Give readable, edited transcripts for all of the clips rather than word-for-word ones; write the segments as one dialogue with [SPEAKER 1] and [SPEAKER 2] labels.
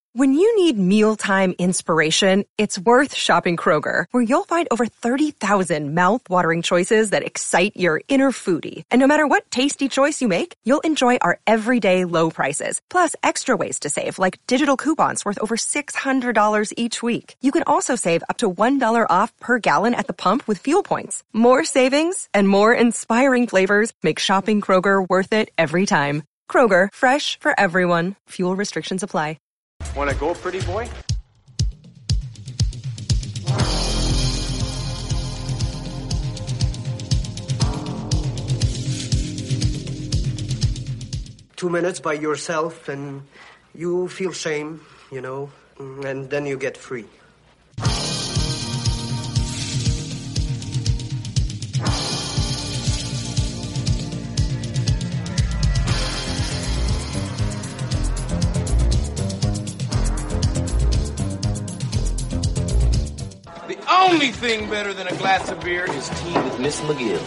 [SPEAKER 1] When you need mealtime inspiration, it's worth shopping Kroger, where you'll find over 30,000 mouth-watering choices that excite your inner foodie. And no matter what tasty choice you make, you'll enjoy our everyday low prices, plus extra ways to save, like digital coupons worth over $600 each week. You can also save up to $1 off per gallon at the pump with fuel points. More savings and more inspiring flavors make shopping Kroger worth it every time. Kroger, fresh for everyone. Fuel restrictions apply.
[SPEAKER 2] Want to go, pretty boy?
[SPEAKER 3] Two minutes by yourself and you feel shame, and then you get free.
[SPEAKER 2] Only thing better than a glass of beer is tea with Miss McGill.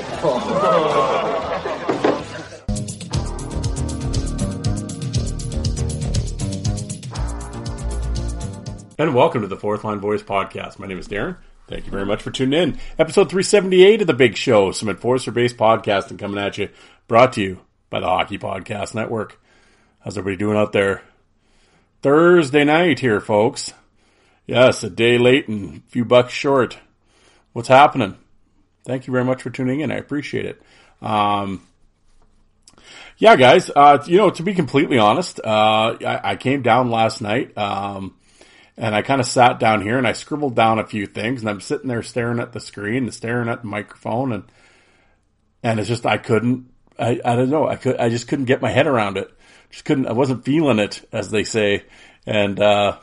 [SPEAKER 4] And welcome to the Fourth Line Voice Podcast. My name is Darren. Thank you very much for tuning in. Episode 378 of The Big Show, some Enforcer-based podcasting coming at you, brought to you by the Hockey Podcast Network. How's everybody doing out there? Thursday night here, folks. Yes, a day late and a few bucks short. What's happening? Thank you very much for tuning in. I appreciate it. Yeah, guys, to be completely honest, I came down last night, and I kind of sat down here and I scribbled down a few things, and I'm sitting there staring at the screen and staring at the microphone, and it's just, I don't know, I just couldn't get my head around it. I wasn't feeling it, as they say, and,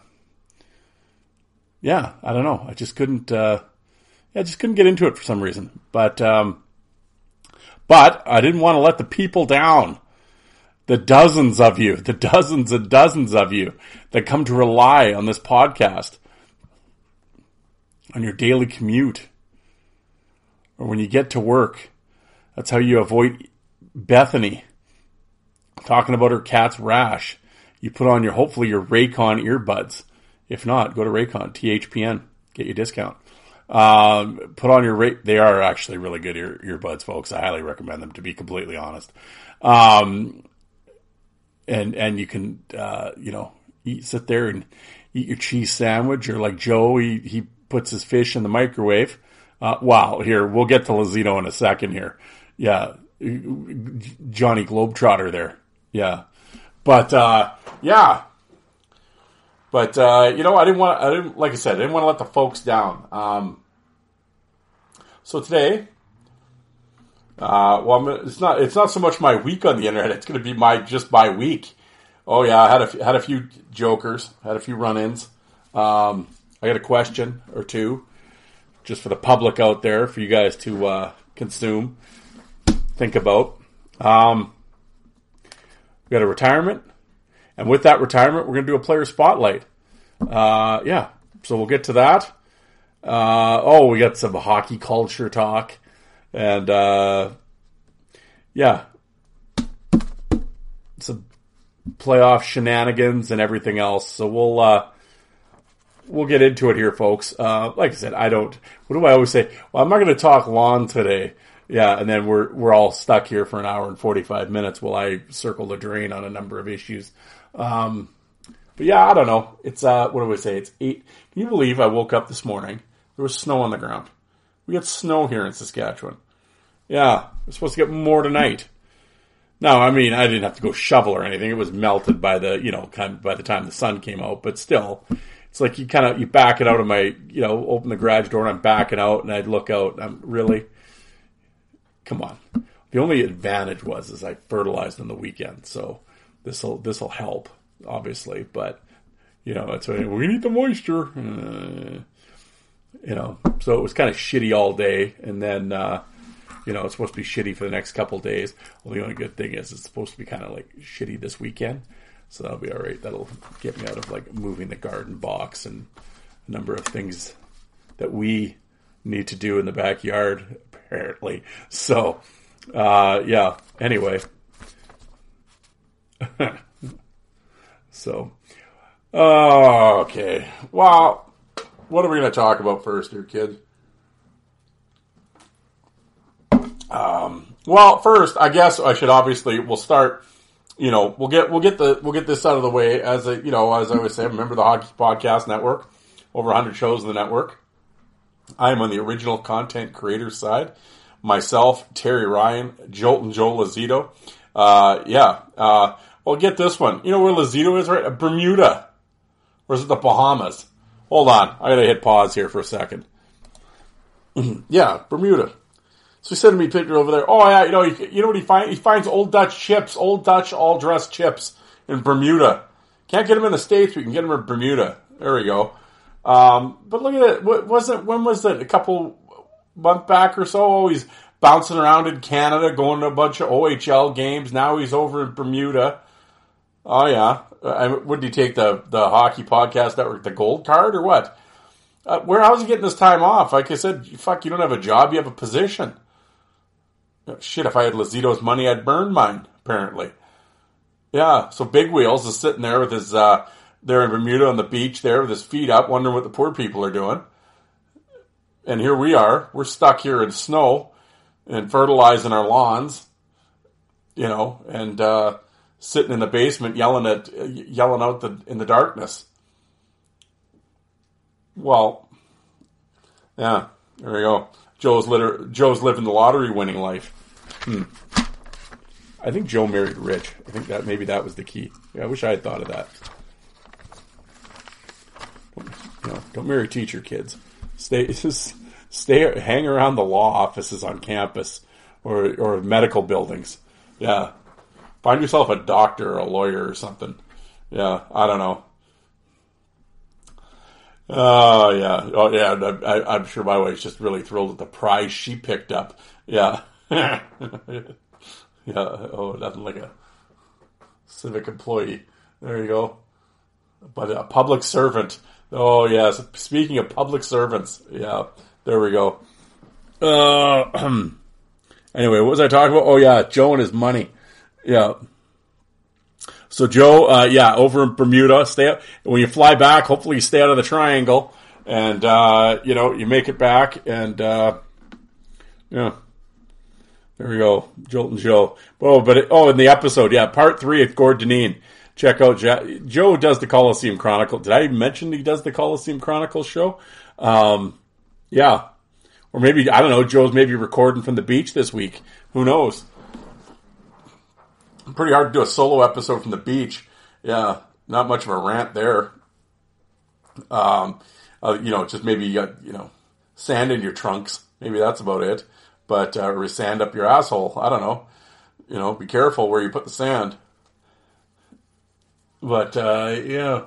[SPEAKER 4] yeah, I don't know. I just couldn't get into it for some reason. But I didn't want to let the people down. The dozens and dozens of you that come to rely on this podcast, on your daily commute, or when you get to work. That's how you avoid Bethany talking about her cat's rash. You put on hopefully your Raycon earbuds. If not, go to Raycon, THPN, get your discount. Put on your they are actually really good earbuds, folks. I highly recommend them, to be completely honest. And you can, sit there and eat your cheese sandwich, or like Joe, he puts his fish in the microwave. Wow, here, we'll get to Lazino in a second here. Yeah, Johnny Globetrotter there. Yeah. But, yeah. But, like I said, I didn't want to let the folks down. So today, it's not so much my week on the internet, it's going to be my week. Oh yeah, I had a few jokers, had a few run-ins. I got a question or two, just for the public out there, for you guys to, consume, think about. We got a retirement. And with that retirement, we're going to do a player spotlight. So we'll get to that. We got some hockey culture talk. And, some playoff shenanigans and everything else. So we'll get into it here, folks. Like I said, what do I always say? Well, I'm not going to talk long today. Yeah, and then we're all stuck here for an hour and 45 minutes while I circle the drain on a number of issues. But yeah, I don't know. It's, what do I say? It's 8. Can you believe I woke up this morning? There was snow on the ground. We got snow here in Saskatchewan. Yeah, we're supposed to get more tonight. No, I mean, I didn't have to go shovel or anything. It was melted by by the time the sun came out. But still, it's like you back it out of my, open the garage door and I'm backing out and I'd look out and I'm really, come on. The only advantage was I fertilized on the weekend. So this'll help, obviously. But, that's why we need the moisture. So it was kind of shitty all day. And then, it's supposed to be shitty for the next couple of days. Well, the only good thing is it's supposed to be kind of like shitty this weekend. So that'll be all right. That'll get me out of like moving the garden box and a number of things that we need to do in the backyard, apparently. So, anyway. So, Okay. Well, what are we going to talk about first here, kid? Well, first, I guess we'll start. We'll get this out of the way as I always say. Remember the Hockey Podcast Network, over 100 shows in the network. I am on the original content creator side. Myself, Terry Ryan, Jolt and Joe Lazito. Well, get this one. You know where Lazito is, right? Bermuda. Or is it the Bahamas? Hold on. I gotta hit pause here for a second. Yeah, Bermuda. So he sent me a picture over there. Oh, yeah, you know what he finds? He finds old Dutch chips, old Dutch all-dressed chips in Bermuda. Can't get them in the States, we can get them in Bermuda. There we go. But look at it. When was it? A couple months back or so? Oh, he's bouncing around in Canada, going to a bunch of OHL games. Now he's over in Bermuda. Oh, yeah. Would he take the Hockey Podcast Network, the gold card, or what? How's he getting this time off? Like I said, fuck, you don't have a job, you have a position. Shit, if I had Lazito's money, I'd burn mine, apparently. Yeah, so Big Wheels is sitting there with his, there in Bermuda on the beach there with his feet up, wondering what the poor people are doing. And here we are. We're stuck here in snow and fertilizing our lawns, and sitting in the basement yelling out in the darkness. Well, yeah, there we go. Joe's living the lottery winning life. I think Joe married rich. I think maybe that was the key. Yeah, I wish I had thought of that. Don't marry teacher kids. Hang around the law offices on campus or medical buildings. Yeah. Find yourself a doctor or a lawyer or something. Yeah, I don't know. Yeah. Oh, yeah. I'm sure my wife's just really thrilled at the prize she picked up. Yeah. Yeah. Oh, nothing like a civic employee. There you go. But a public servant. Oh, yes. Speaking of public servants. Yeah. There we go. Anyway, what was I talking about? Oh, yeah. Joe and his money. Yeah. So Joe, over in Bermuda, when you fly back, hopefully you stay out of the triangle and, you make it back and, yeah. There we go. Jolt and Joe. In the episode, part 3 of Gord Dineen. Check out Joe does the Coliseum Chronicle. Did I even mention he does the Coliseum Chronicle show? Yeah. Or maybe, I don't know, Joe's maybe recording from the beach this week. Who knows? Pretty hard to do a solo episode from the beach. Yeah, not much of a rant there. Just maybe you got, sand in your trunks. Maybe that's about it. But, or sand up your asshole. I don't know. Be careful where you put the sand. But, yeah.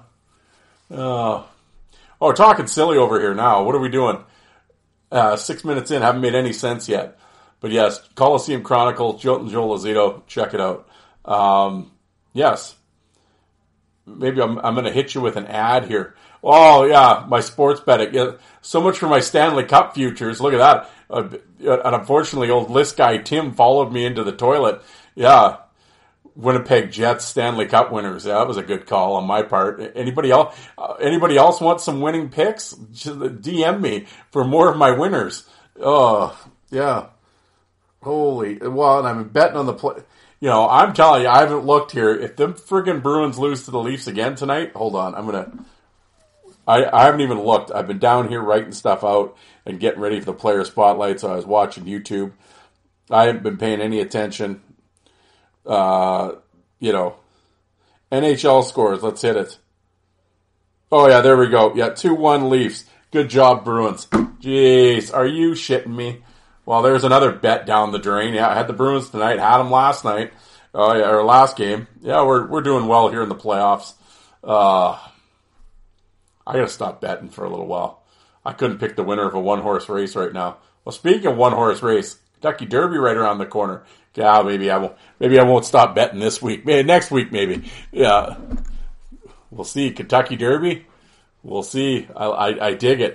[SPEAKER 4] Talking silly over here now. What are we doing? 6 minutes in, haven't made any sense yet. But yes, Coliseum Chronicle, Joe Lazito, check it out. Yes. Maybe I'm going to hit you with an ad here. Oh, yeah, my sports betting. Yeah, so much for my Stanley Cup futures. Look at that. And unfortunately, old list guy Tim followed me into the toilet. Yeah. Winnipeg Jets Stanley Cup winners. Yeah, that was a good call on my part. Anybody else want some winning picks? Just DM me for more of my winners. Oh, yeah. Holy. Well, and I'm betting on the play. I'm telling you, I haven't looked here. If them friggin' Bruins lose to the Leafs again tonight, hold on. I haven't even looked. I've been down here writing stuff out and getting ready for the player spotlight, so I was watching YouTube. I haven't been paying any attention. NHL scores. Let's hit it. Oh, yeah, there we go. Yeah, 2-1 Leafs. Good job, Bruins. Jeez, are you shitting me? Well, there's another bet down the drain. Yeah, I had the Bruins tonight. Had them last night. Oh, yeah, or last game. Yeah, we're doing well here in the playoffs. I gotta stop betting for a little while. I couldn't pick the winner of a one-horse race right now. Well, speaking of one-horse race, Kentucky Derby right around the corner. Yeah, maybe I won't stop betting this week. Maybe next week, maybe. Yeah, we'll see. Kentucky Derby. We'll see. I dig it.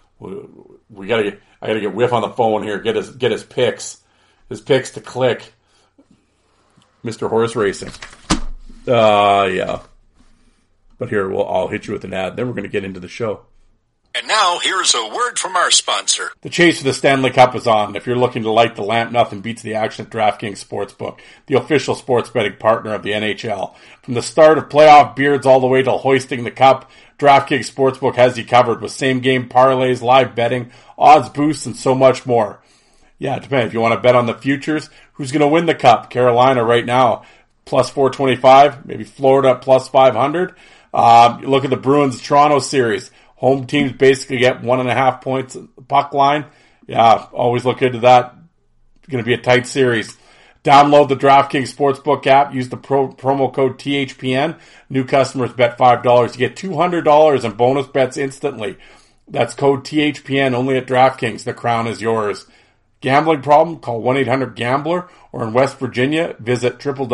[SPEAKER 4] I gotta get Whiff on the phone here. Get his picks to click. Mr. Horse Racing. Yeah. But here, I'll hit you with an ad. Then we're going to get into the show.
[SPEAKER 5] And now, here's a word from our sponsor.
[SPEAKER 4] The chase for the Stanley Cup is on. If you're looking to light the lamp, nothing beats the action at DraftKings Sportsbook, the official sports betting partner of the NHL. From the start of playoff beards all the way to hoisting the cup, DraftKings Sportsbook has you covered with same-game parlays, live betting, odds boosts, and so much more. Yeah, it depends. If you want to bet on the futures, who's going to win the cup? Carolina right now, plus 425. Maybe Florida, plus 500. You look at the Bruins-Toronto series. Home teams basically get 1.5 points at the puck line. Yeah, always look into that. It's going to be a tight series. Download the DraftKings Sportsbook app. Use the promo code THPN. New customers bet $5. You get $200 in bonus bets instantly. That's code THPN only at DraftKings. The crown is yours. Gambling problem? Call 1-800-GAMBLER. Or in West Virginia, visit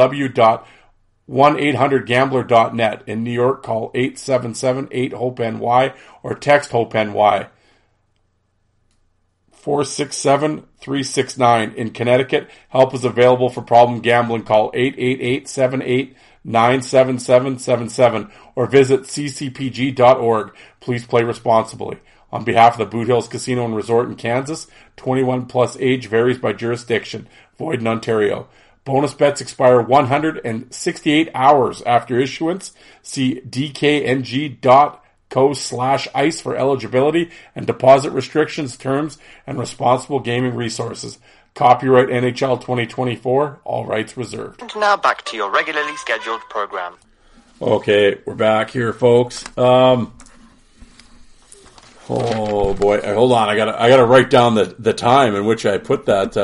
[SPEAKER 4] www.1800gambler.net. In New York, call 877-8-HOPE-NY or text HOPE-NY 467-369. In Connecticut, help is available for problem gambling. Call 888-78-97777 or visit ccpg.org. Please play responsibly. On behalf of the Boot Hills Casino and Resort in Kansas, 21 plus age varies by jurisdiction. Void in Ontario. Bonus bets expire 168 hours after issuance. See dkng.co/ice for eligibility and deposit restrictions, terms, and responsible gaming resources. Copyright NHL 2024. All rights reserved.
[SPEAKER 6] And now back to your regularly scheduled program.
[SPEAKER 4] Okay, we're back here, folks. Oh boy, hold on. I gotta write down the time in which I put that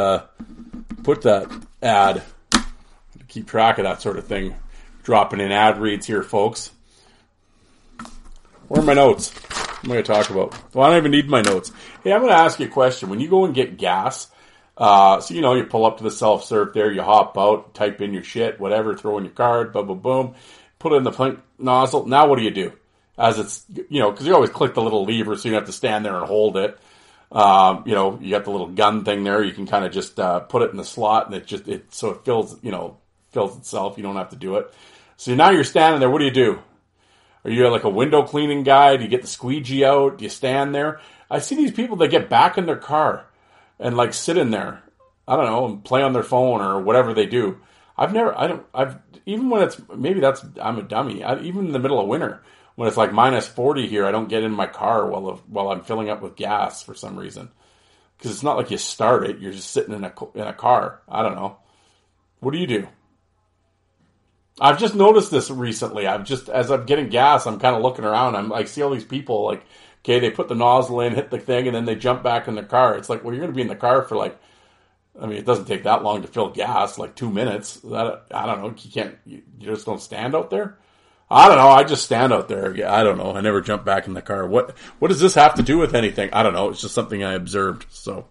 [SPEAKER 4] ad. To keep track of that sort of thing. Dropping in ad reads here, folks. Where are my notes? What am I going to talk about? Well, I don't even need my notes. Hey, I'm going to ask you a question. When you go and get gas, so you pull up to the self-serve there, you hop out, type in your shit, whatever, throw in your card, boom, boom, boom, put it in the nozzle. Now what do you do? As it's, because you always click the little lever, so you don't have to stand there and hold it. You got the little gun thing there. You can kind of just put it in the slot, and it fills itself. You don't have to do it. So now you're standing there. What do you do? Are you like a window cleaning guy? Do you get the squeegee out? Do you stand there? I see these people that get back in their car and like sit in there. I don't know, and play on their phone or whatever they do. Even when it's, I'm a dummy. Even in the middle of winter, when it's like minus 40 here, I don't get in my car while I'm filling up with gas for some reason. Because it's not like you start it. You're just sitting in a car. I don't know. What do you do? I've just noticed this recently. As I'm getting gas, I'm kind of looking around. I see all these people like, okay, they put the nozzle in, hit the thing, and then they jump back in their car. It's like, well, you're going to be in the car for it doesn't take that long to fill gas, like 2 minutes. I don't know. You just don't stand out there? I don't know. I just stand out there. I don't know. I never jump back in the car. What does this have to do with anything? I don't know. It's just something I observed. So,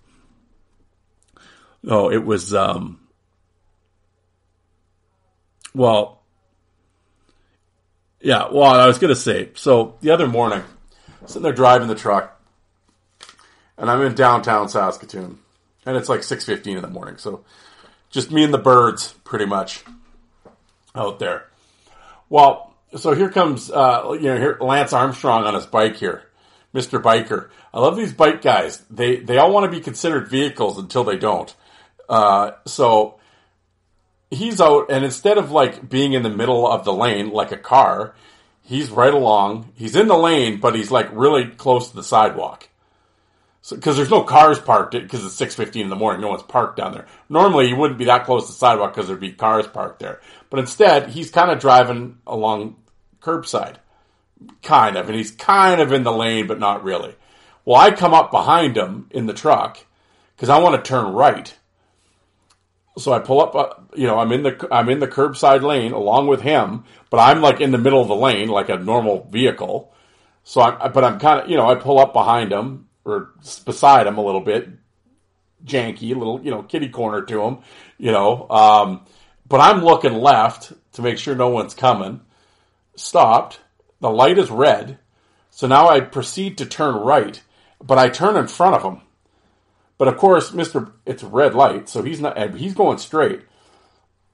[SPEAKER 4] no, it was, I was going to say, so the other morning, sitting there driving the truck, and I'm in downtown Saskatoon, and it's like 6:15 in the morning, so just me and the birds, pretty much, out there. Well, so here comes, here Lance Armstrong on his bike here, Mr. Biker. I love these bike guys. They all want to be considered vehicles until they don't. So he's out, and instead of like being in the middle of the lane like a car, he's right along. He's in the lane, but he's like really close to the sidewalk. So, because there's no cars parked, because it's 6:15 in the morning, no one's parked down there. Normally, you wouldn't be that close to the sidewalk because there'd be cars parked there. But instead, he's kind of driving along curbside, kind of, and he's kind of in the lane, but not really. Well, I come up behind him in the truck because I want to turn right. So I pull up, I'm in the curbside lane along with him, but I'm like in the middle of the lane like a normal vehicle. So I'm kind of, I pull up behind him or beside him a little bit, janky, a little, kitty corner to him, but I'm looking left to make sure no one's coming. Stopped. The light is red. So now I proceed to turn right, but I turn in front of him. But of course, it's a red light, so he's going straight.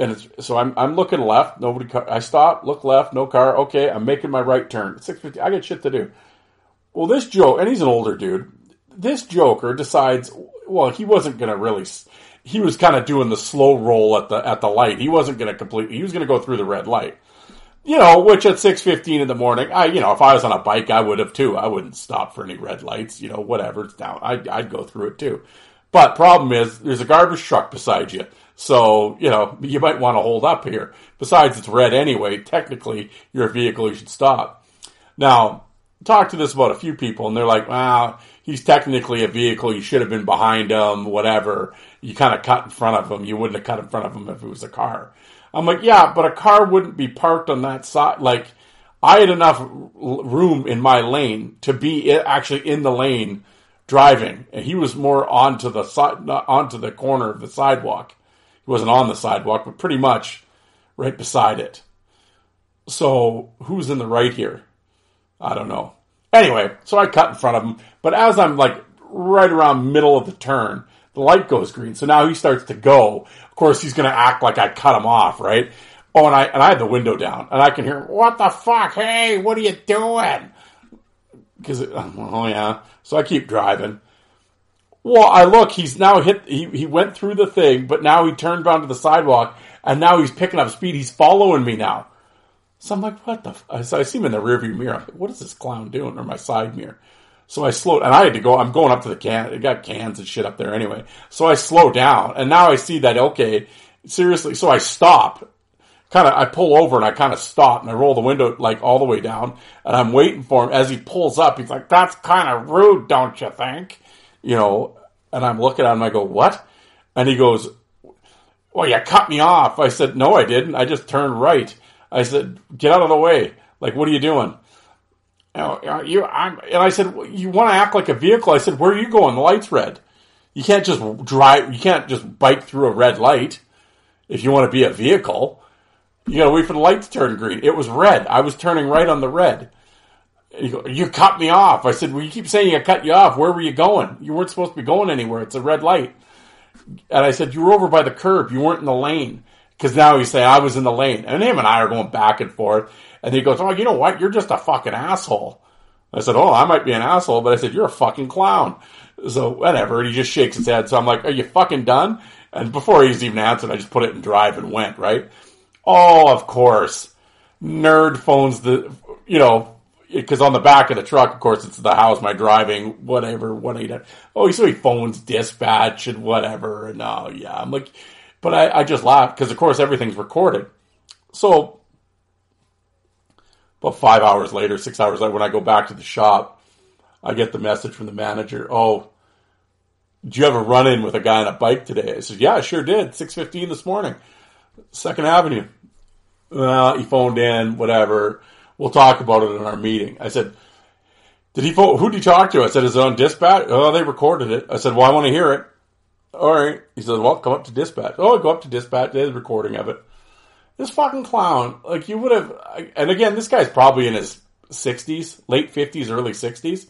[SPEAKER 4] And so I'm looking left, I stop, look left, no car. Okay, I'm making my right turn. 6:50. I got shit to do. Well, this joke, and he's an older dude. This joker decides, well, he wasn't going to really. He was kind of doing the slow roll at the light. He wasn't going to completely. He was going to go through the red light. Which at 6:15 in the morning, if I was on a bike, I would have too. I wouldn't stop for any red lights. Whatever, it's down. I'd go through it too. But problem is, there's a garbage truck beside you. So, you might want to hold up here. Besides, it's red anyway. Technically, you're a vehicle, you should stop. Now, talk to this about a few people, and they're like, wow, he's technically a vehicle. You should have been behind him, whatever. You kind of cut in front of him. You wouldn't have cut in front of him if it was a car. I'm like, yeah, but a car wouldn't be parked on that side. Like, I had enough room in my lane to be actually in the lane driving. And he was more onto the corner of the sidewalk. He wasn't on the sidewalk, but pretty much right beside it. So who's in the right here? I don't know. Anyway, so I cut in front of him. But as I'm like right around middle of the turn, the light goes green. So now he starts to go. Of course, he's going to act like I cut him off, right? Oh, and I had the window down. And I can hear him, what the fuck? Hey, what are you doing? Oh, yeah. So I keep driving. Well, I look, he's now he went through the thing, but now he turned around to the sidewalk, and now he's picking up speed. He's following me now. So I'm like, what the so I see him in the rearview mirror. I'm like, what is this clown doing? Or my side mirror. So I slowed, and I had to go, I'm going up to the can. It got cans and shit up there anyway. So I slow down, and now I see that, okay, seriously. So I stop. I pull over, and I kind of stop, and I roll the window, like, all the way down, and I'm waiting for him. As he pulls up, he's like, that's kind of rude, don't you think? And I'm looking at him, I go, what? And he goes, well, you cut me off. I said, no, I didn't. I just turned right. I said, get out of the way. Like, what are you doing? And I said, well, you want to act like a vehicle? I said, where are you going? The light's red. You can't just drive, you can't just bike through a red light if you want to be a vehicle. You got to wait for the light to turn green. It was red. I was turning right on the red. You cut me off. I said, well, you keep saying I cut you off. Where were you going? You weren't supposed to be going anywhere. It's a red light. And I said, you were over by the curb. You weren't in the lane. Because now he's saying I was in the lane. And him and I are going back and forth. And he goes, oh, you know what? You're just a fucking asshole. I said, oh, I might be an asshole. But I said, you're a fucking clown. So whatever. And he just shakes his head. So I'm like, are you fucking done? And before he's even answered, I just put it in drive and went, right? Oh, of course. Nerd phones because on the back of the truck, of course, it's the how's my driving, whatever, so he phones dispatch and whatever, and yeah, I'm like, but I just laughed, because of course everything's recorded. So, about 5 hours later, 6 hours later, when I go back to the shop, I get the message from the manager, oh, did you have a run-in with a guy on a bike today? I said, yeah, I sure did, 6:15 this morning, 2nd Avenue. Well, he phoned in, whatever. We'll talk about it in our meeting. I said, did he phone? Who did you talk to? I said, is it on dispatch? Oh, they recorded it. I said, well, I want to hear it. All right. He said, well, come up to dispatch. Oh, I go up to dispatch. There's a recording of it. This fucking clown, like you would have, and again, this guy's probably in his 60s, late 50s, early 60s.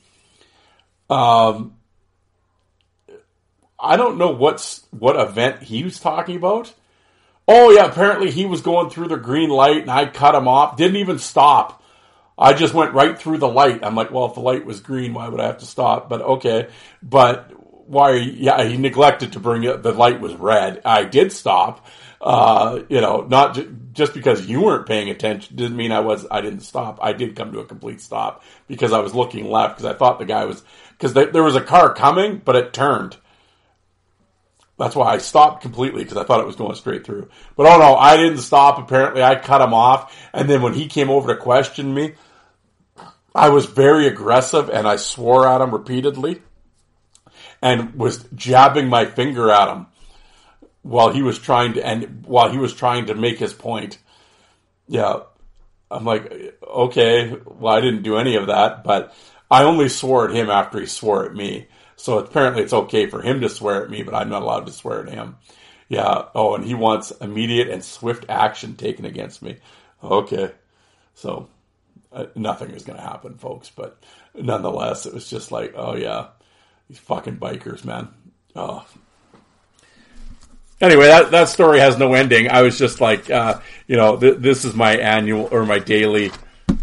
[SPEAKER 4] I don't know what event he was talking about. Oh, yeah, apparently he was going through the green light, and I cut him off. Didn't even stop. I just went right through the light. I'm like, well, if the light was green, why would I have to stop? But okay. But why? Yeah, he neglected to bring it. The light was red. I did stop. Not just because you weren't paying attention didn't mean I didn't stop. I did come to a complete stop because I was looking left because I thought the guy was, because there was a car coming, but it turned. That's why I stopped completely, because I thought it was going straight through. But oh no, I didn't stop. Apparently I cut him off. And then when he came over to question me, I was very aggressive and I swore at him repeatedly and was jabbing my finger at him while he was trying to make his point. Yeah. I'm like, okay, well, I didn't do any of that, but I only swore at him after he swore at me. So apparently it's okay for him to swear at me, but I'm not allowed to swear at him. Yeah. Oh, and he wants immediate and swift action taken against me. Okay. So nothing is going to happen, folks. But nonetheless, it was just like, oh yeah, these fucking bikers, man. Oh. Anyway, that story has no ending. I was just like, this is my annual or my daily,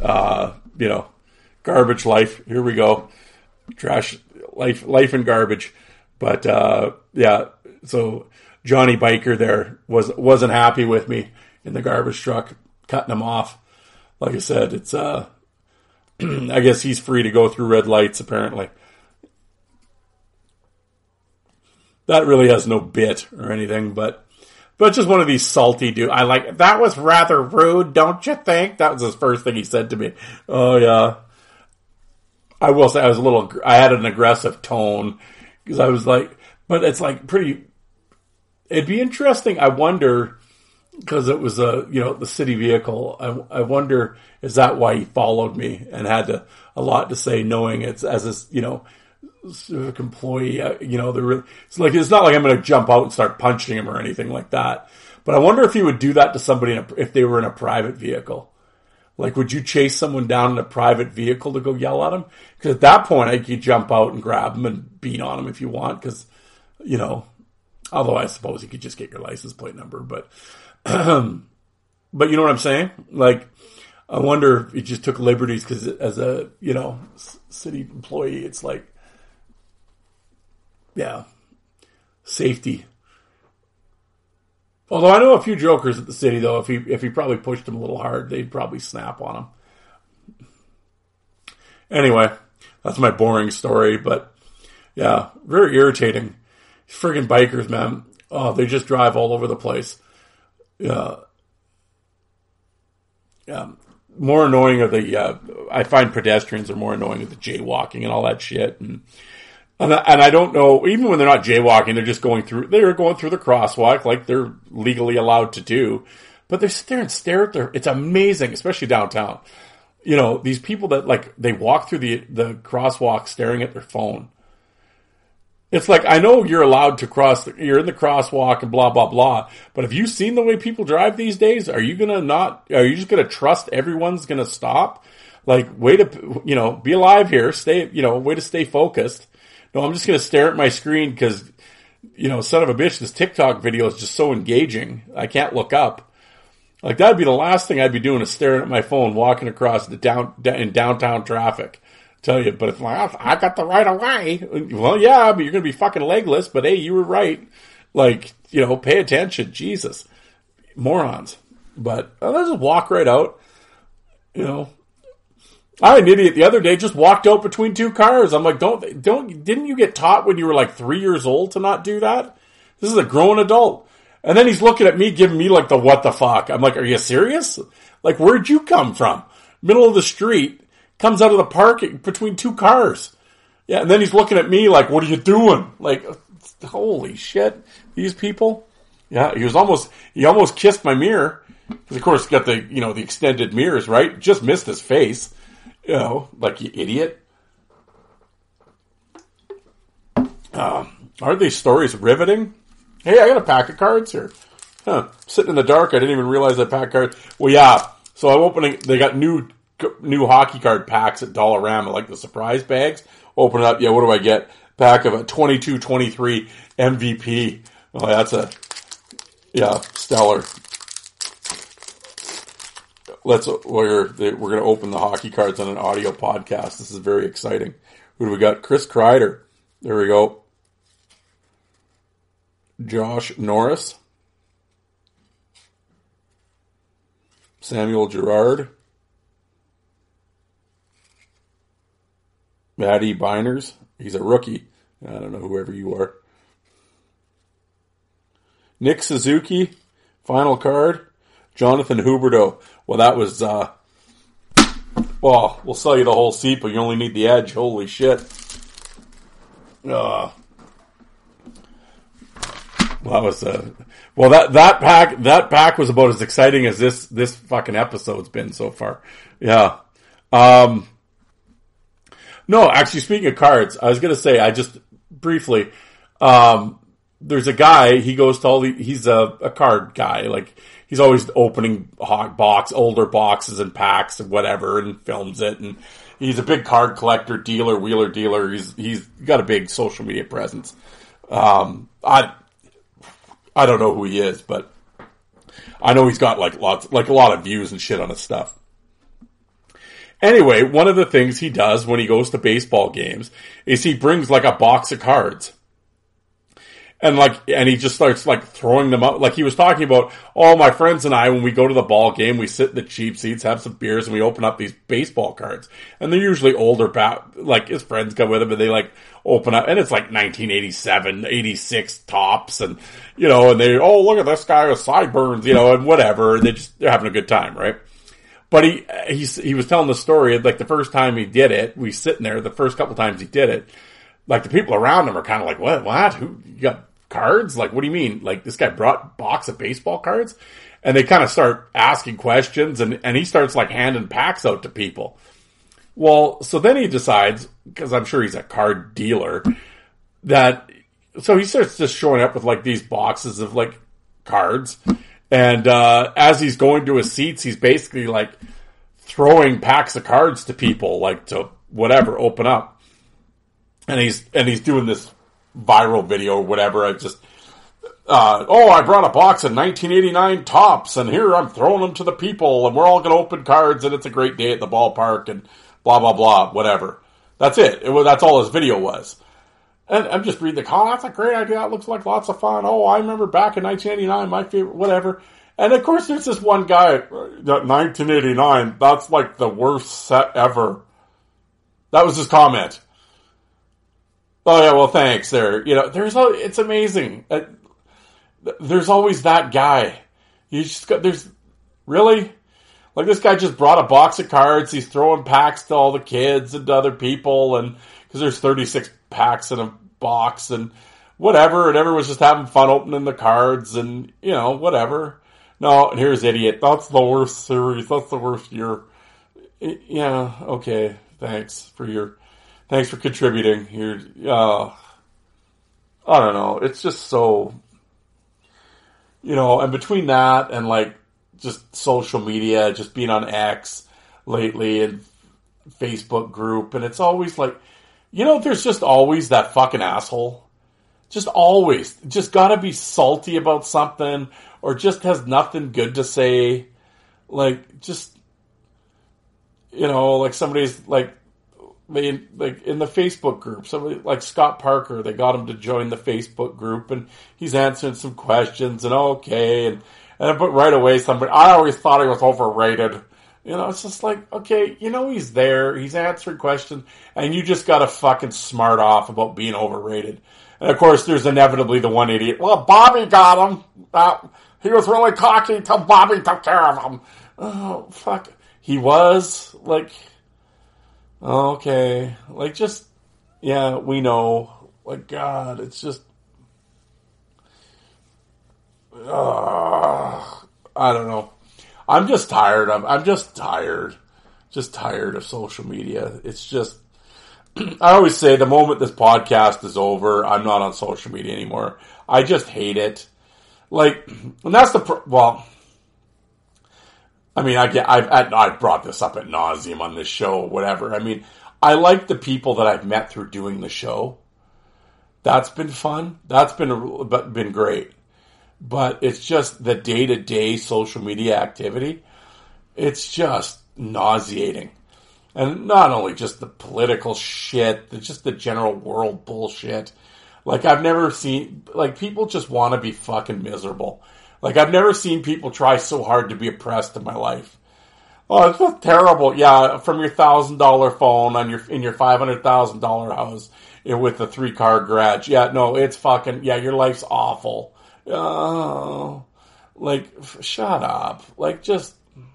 [SPEAKER 4] garbage life. Here we go. Trash life and garbage. But, so Johnny Biker there wasn't happy with me in the garbage truck, cutting him off. Like I said, it's, I guess he's free to go through red lights, apparently. That really has no bit or anything, but just one of these salty dudes. I like, that was rather rude, don't you think? That was his first thing he said to me. Oh, yeah. I will say I had an aggressive tone, because I was like, but it's like it'd be interesting. I wonder, because it was the city vehicle, I wonder, is that why he followed me and had a lot to say, knowing it's as this, civic employee, it's like, it's not like I'm going to jump out and start punching him or anything like that. But I wonder if he would do that to somebody if they were in a private vehicle. Like, would you chase someone down in a private vehicle to go yell at him? Because at that point, I could jump out and grab him and beat on him if you want. Because, although I suppose you could just get your license plate number. But you know what I'm saying? Like, I wonder if he just took liberties because as a, city employee, it's like, yeah, safety. Although I know a few jokers at the city, though, if he probably pushed him a little hard, they'd probably snap on him. Anyway, that's my boring story, but yeah, very irritating. Friggin' bikers, man. Oh, they just drive all over the place. Yeah. Yeah. More annoying are I find pedestrians are more annoying with the jaywalking and all that shit. And I don't know, even when they're not jaywalking, they're going through the crosswalk like they're legally allowed to do. But they sit there and stare at it's amazing, especially downtown. These people that they walk through the crosswalk staring at their phone. It's like, I know you're allowed to you're in the crosswalk and blah, blah, blah. But have you seen the way people drive these days? Are you just going to trust everyone's going to stop? Like, way to, be alive here. Way to stay focused. No, I'm just going to stare at my screen because, son of a bitch, this TikTok video is just so engaging. I can't look up. Like, that'd be the last thing I'd be doing is staring at my phone walking across in downtown traffic. Tell you, but if I got the right of way, well, yeah, but you're going to be fucking legless, but hey, you were right. Like, pay attention. Jesus. Morons. But let's just walk right out. I had an idiot the other day just walked out between two cars. I'm like, didn't you get taught when you were like 3 years old to not do that? This is a grown adult. And then he's looking at me, giving me like the what the fuck. I'm like, are you serious? Like, where'd you come from? Middle of the street, comes out of the parking between two cars. Yeah. And then he's looking at me like, what are you doing? Like, holy shit. These people. Yeah. He almost kissed my mirror. Because of course, got the, the extended mirrors, right? Just missed his face. Like, you idiot. Aren't these stories riveting? Hey, I got a pack of cards here. Sitting in the dark, I didn't even realize I packed cards. Well, yeah. So I'm opening, they got new hockey card packs at Dollarama, like the surprise bags. Open it up. Yeah, what do I get? Pack of a 22-23 MVP. Oh, that's stellar. We're going to open the hockey cards on an audio podcast. This is very exciting. Who do we got? Chris Kreider. There we go. Josh Norris. Samuel Girard. Matty Beiners. He's a rookie. I don't know whoever you are. Nick Suzuki. Final card. Jonathan Huberdeau. Well, that was, we'll sell you the whole seat, but you only need the edge. Holy shit. Well, that was, that pack was about as exciting as this fucking episode's been so far. Yeah. No, actually, speaking of cards, I was going to say, I just briefly, there's a guy, he goes to he's a card guy, like, he's always opening older boxes and packs and whatever and films it. And he's a big card collector, wheeler dealer. He's got a big social media presence. I I don't know who he is, but I know he's got a lot of views and shit on his stuff. Anyway, one of the things he does when he goes to baseball games is he brings like a box of cards. And he just starts like throwing them out. Like he was talking about, my friends and I, when we go to the ball game, we sit in the cheap seats, have some beers, and we open up these baseball cards. And they're usually older, like his friends come with him and they like open up, and it's like 1987, 86 tops, and and they, look at this guy with sideburns, and whatever. They're having a good time, right? But he was telling the story, like the first time he did it, we sitting there, the first couple times he did it, like the people around him are kind of like, what? Who, you got cards? Like, what do you mean? Like, this guy brought a box of baseball cards? And they kind of start asking questions, and he starts like handing packs out to people. Well, so then he decides, because I'm sure he's a card dealer, so he starts just showing up with like these boxes of like cards. And as he's going to his seats, he's basically like throwing packs of cards to people, like to whatever, open up. And he's doing this viral video or whatever. I brought a box of 1989 tops, and here I'm throwing them to the people, and we're all going to open cards, and it's a great day at the ballpark, and blah, blah, blah, whatever. That's it. That's all his video was. And I'm just reading that's a great idea. It looks like lots of fun. I remember back in 1989, my favorite, whatever. And of course, there's this one guy, 1989, that's like the worst set ever. That was his comment. Oh yeah, well thanks there. It's amazing. There's always that guy. Really? Like this guy just brought a box of cards. He's throwing packs to all the kids and to other people, and because there's 36 packs in a box and whatever, and everyone's just having fun opening the cards and, whatever. No, and here's idiot. That's the worst series. That's the worst year. Yeah, okay. Thanks for contributing. I don't know. It's just so, and between that and like just social media, just being on X lately and Facebook group, and it's always like, there's just always that fucking asshole. Just always. Just gotta be salty about something, or just has nothing good to say. Like, just, like somebody's like, in the Facebook group, somebody like Scott Parker, they got him to join the Facebook group, and he's answering some questions, and but right away I always thought he was overrated. It's just like, okay, he's there, he's answering questions, and you just gotta fucking smart off about being overrated. And of course, there's inevitably the one idiot, well, Bobby got him. He was really cocky until Bobby took care of him. Oh, fuck. He was, like, okay. Like, just, yeah, we know. Like, God, it's just, I don't know. I'm just tired of social media. It's just, I always say the moment this podcast is over, I'm not on social media anymore. I just hate it. Like, and that's I've brought this up at nauseum on this show, whatever. I mean, I like the people that I've met through doing the show. That's been fun. That's been great. But it's just the day-to-day social media activity. It's just nauseating. And not only just the political shit, just the general world bullshit. Like, I've never seen, like, people just want to be fucking miserable. Like, I've never seen people try so hard to be oppressed in my life. Oh, it's just terrible. Yeah, from your $1,000 phone in your $500,000 house with a 3-car garage. Yeah, no, it's fucking, yeah, your life's awful. Like, shut up. Like, just,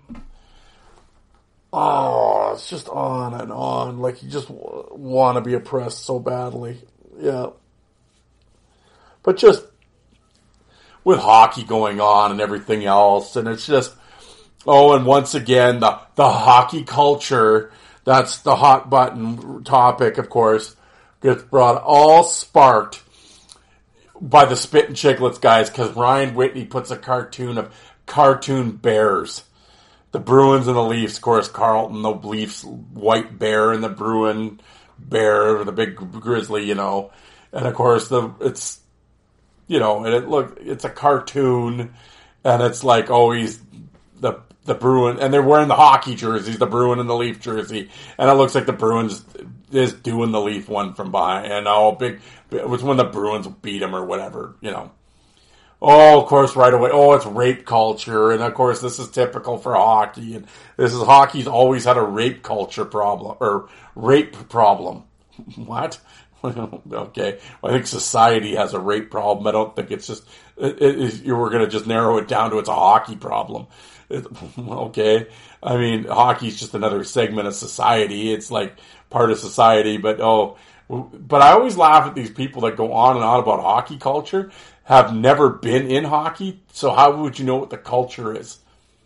[SPEAKER 4] it's just on and on. Like, you just want to be oppressed so badly. Yeah. But just with hockey going on and everything else, and it's just, and once again, the hockey culture, that's the hot button topic, of course, gets all sparked by the Spit and Chicklets guys, because Ryan Whitney puts a cartoon of cartoon bears. The Bruins and the Leafs, of course, Carlton, the Leafs white bear, and the Bruin bear, the big grizzly, And of course, and it's a cartoon, and it's like, oh, he's the Bruin, and they're wearing the hockey jerseys, the Bruin and the Leaf jersey, and it looks like the Bruins is doing the Leaf one from behind, and it was when the Bruins beat him or whatever, Oh, of course, right away. Oh, it's rape culture, and of course, this is typical for hockey, and hockey's always had a rape culture problem, or rape problem. What? Okay. I think society has a rape problem. I don't think it's just, you were going to just narrow it down to it's a hockey problem. Okay. I mean, hockey's just another segment of society. It's like part of society, but I always laugh at these people that go on and on about hockey culture, have never been in hockey, so how would you know what the culture is?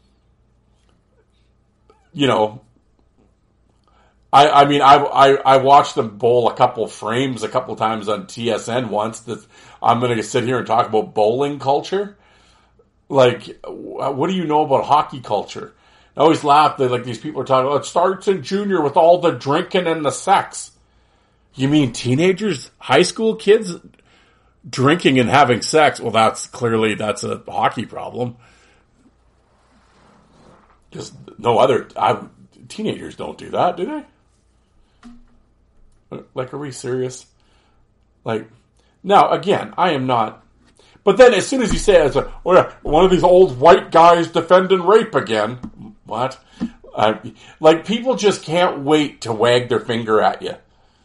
[SPEAKER 4] I watched them bowl a couple frames a couple times on TSN once. That I'm going to sit here and talk about bowling culture. Like, what do you know about hockey culture? I always laugh that these people are talking about it starts in junior with all the drinking and the sex. You mean teenagers, high school kids drinking and having sex? Well, that's a hockey problem. Just teenagers don't do that, do they? Are we serious? Now, again, I am not. But then as soon as you say it, it's one of these old white guys defending rape again. What? People just can't wait to wag their finger at you.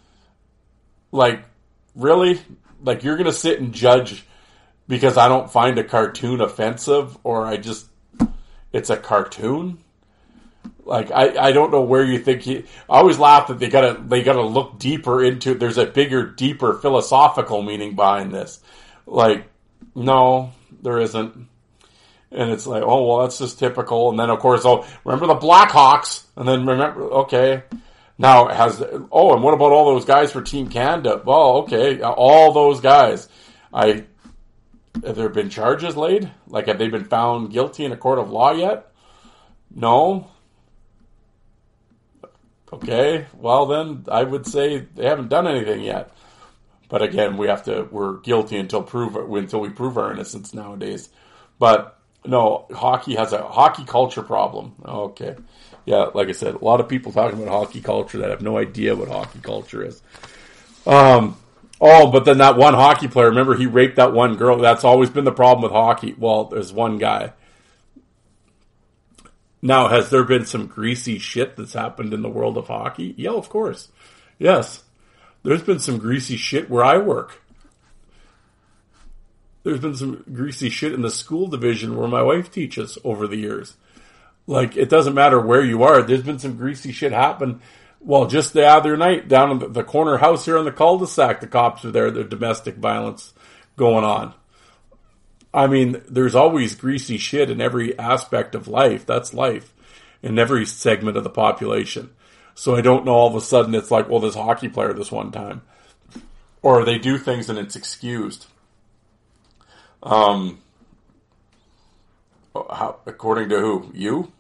[SPEAKER 4] Really? You're going to sit and judge because I don't find a cartoon offensive, or it's a cartoon? I don't know where you think I always laugh that they gotta look deeper into, there's a bigger, deeper philosophical meaning behind this. No, there isn't. And it's oh, well, that's just typical. And then, of course, remember the Blackhawks? And then remember, okay. Now, and what about all those guys for Team Canada? Well, okay, all those guys. Have there been charges laid? Have they been found guilty in a court of law yet? No. Okay, well then, I would say they haven't done anything yet. But again, we're guilty until we prove our innocence nowadays. But no, hockey has a hockey culture problem. Okay. Yeah, like I said, a lot of people talking about hockey culture that have no idea what hockey culture is. But then that one hockey player, remember he raped that one girl. That's always been the problem with hockey. Well, there's one guy. Now, has there been some greasy shit that's happened in the world of hockey? Yeah, of course. Yes. There's been some greasy shit where I work. There's been some greasy shit in the school division where my wife teaches over the years. It doesn't matter where you are. There's been some greasy shit happen. Well, just the other night, down in the corner house here on the cul-de-sac, the cops are there. There's domestic violence going on. I mean, there's always greasy shit in every aspect of life. That's life. In every segment of the population. So I don't know all of a sudden it's this hockey player this one time. Or they do things and it's excused. According to who? You?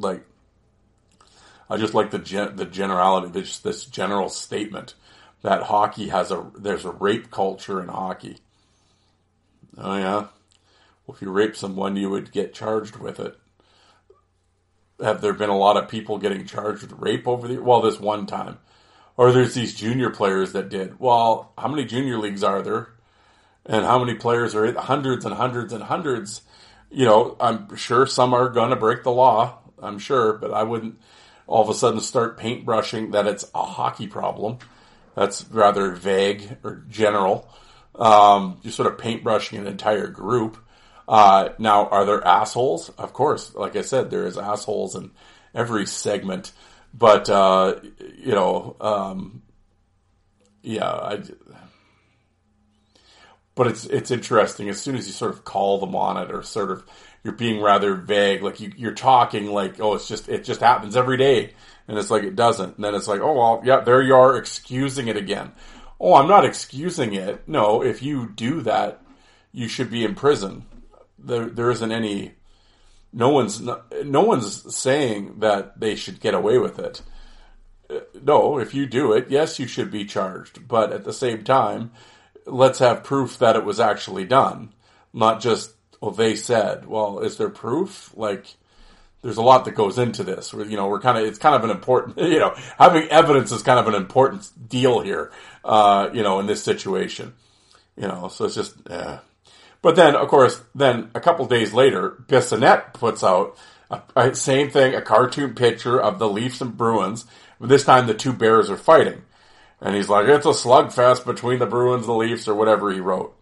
[SPEAKER 4] I just like the generality, this general statement that hockey there's a rape culture in hockey. Oh yeah? Well, if you rape someone, you would get charged with it. Have there been a lot of people getting charged with rape this one time? Or there's these junior players that did. Well, how many junior leagues are there? And how many players are in? Hundreds and hundreds and hundreds. I'm sure some are going to break the law. I'm sure, but I wouldn't all of a sudden start paintbrushing that it's a hockey problem. That's rather vague or general. You're sort of paintbrushing an entire group. Now, are there assholes? Of course, like I said, there is assholes in every segment. But, but it's interesting. As soon as you sort of call them on it, or sort of you're being rather vague, you're talking it just happens every day, and it's it doesn't. And then it's oh well, yeah, there you are excusing it again. Oh, I'm not excusing it. No, if you do that, you should be in prison. There isn't any. No one's saying that they should get away with it. No, if you do it, yes, you should be charged. But at the same time, let's have proof that it was actually done, not just, oh, they said. Well, is there proof? Like, there's a lot that goes into this. It's kind of an important, having evidence is kind of an important deal here, in this situation. So it's just, But then, of course, a couple days later, Bissonnette puts out same thing, a cartoon picture of the Leafs and Bruins. This time the two Bears are fighting. And he's like, it's a slugfest between the Bruins and the Leafs, or whatever he wrote.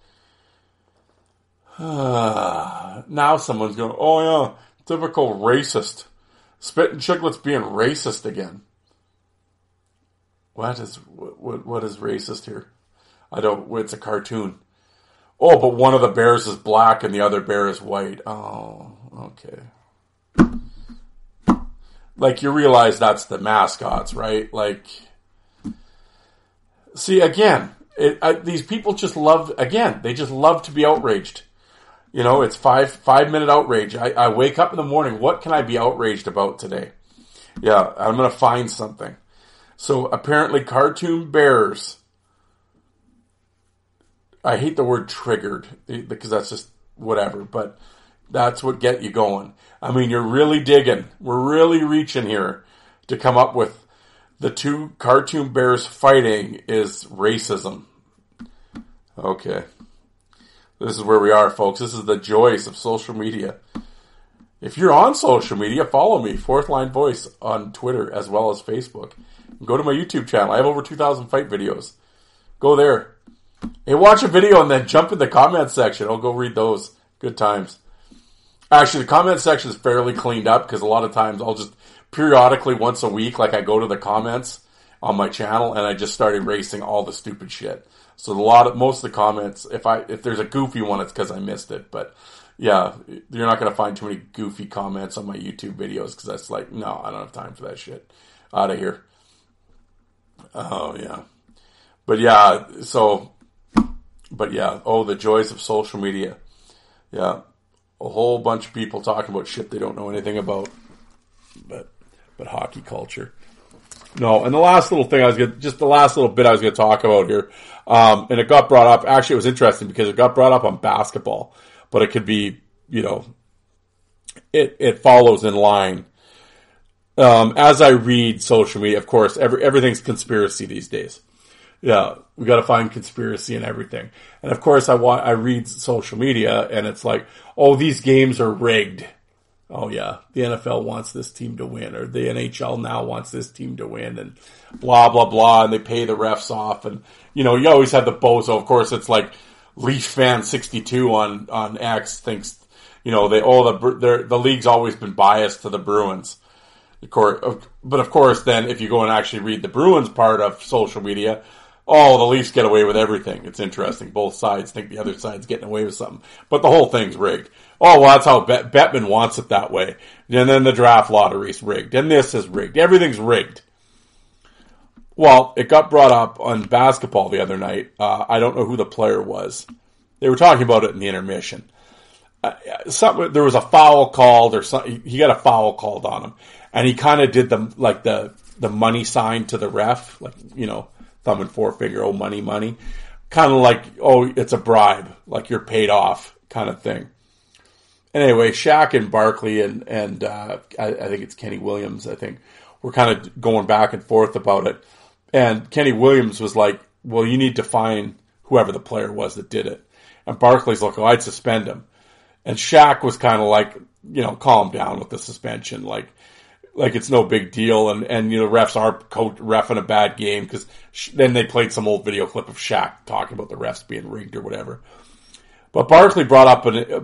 [SPEAKER 4] Now someone's going, oh yeah, typical racist. Spit and Chicklets being racist again. What is racist here? It's a cartoon. Oh, but one of the bears is black and the other bear is white. Oh, okay. Like, you realize that's the mascots, right? Like, see, again, these people just love, they just love to be outraged. It's 5-minute outrage. I wake up in the morning, what can I be outraged about today? Yeah, I'm going to find something. So, apparently, cartoon bears, I hate the word triggered, because that's just whatever, but that's what get you going. I mean, you're really digging. We're really reaching here to come up with the two cartoon bears fighting is racism. Okay. This is where we are, folks. This is the joys of social media. If you're on social media, follow me, Fourth Line Voice, on Twitter as well as Facebook. Go to my YouTube channel. I have over 2,000 fight videos. Go there. Hey, watch a video and then jump in the comment section. I'll go read those. Good times. Actually, the comment section is fairly cleaned up because a lot of times I'll just periodically once a week, like I go to the comments on my channel and I just start erasing all the stupid shit. So most of the comments, if there's a goofy one, it's because I missed it. But yeah, you're not going to find too many goofy comments on my YouTube videos because that's like, no, I don't have time for that shit. Out of here. Oh yeah. But yeah, the joys of social media. Yeah. A whole bunch of people talking about shit they don't know anything about. But hockey culture. No, and the last little bit I was going to talk about here, and it got brought up, actually it was interesting because it got brought up on basketball, but it could be, it follows in line. As I read social media, of course, everything's conspiracy these days. Yeah, we got to find conspiracy in everything. And of course, I read social media, and it's like, oh, these games are rigged. Oh yeah, the NFL wants this team to win, or the NHL now wants this team to win, and blah blah blah, and they pay the refs off, and you always have the bozo. Of course, it's like Leaf fan 62 on X thinks, the league's always been biased to the Bruins. But of course, then if you go and actually read the Bruins part of social media, the Leafs get away with everything. It's interesting. Both sides think the other side's getting away with something. But the whole thing's rigged. Oh, well, that's how Bettman wants it that way. And then the draft lottery's rigged. And this is rigged. Everything's rigged. Well, it got brought up on basketball the other night. I don't know who the player was. They were talking about it in the intermission. There was a foul called, or something. He got a foul called on him. And he kind of did the money sign to the ref, like, thumb and forefinger, oh, money. Kind of like, oh, it's a bribe, like you're paid off kind of thing. Anyway, Shaq and Barkley and I think it's Kenny Williams, we're kind of going back and forth about it. And Kenny Williams was like, well, you need to find whoever the player was that did it. And Barkley's like, oh, I'd suspend him. And Shaq was kind of like, calm down with the suspension, like it's no big deal, and refs are reffing a bad game, because then they played some old video clip of Shaq talking about the refs being rigged or whatever. But Barkley brought up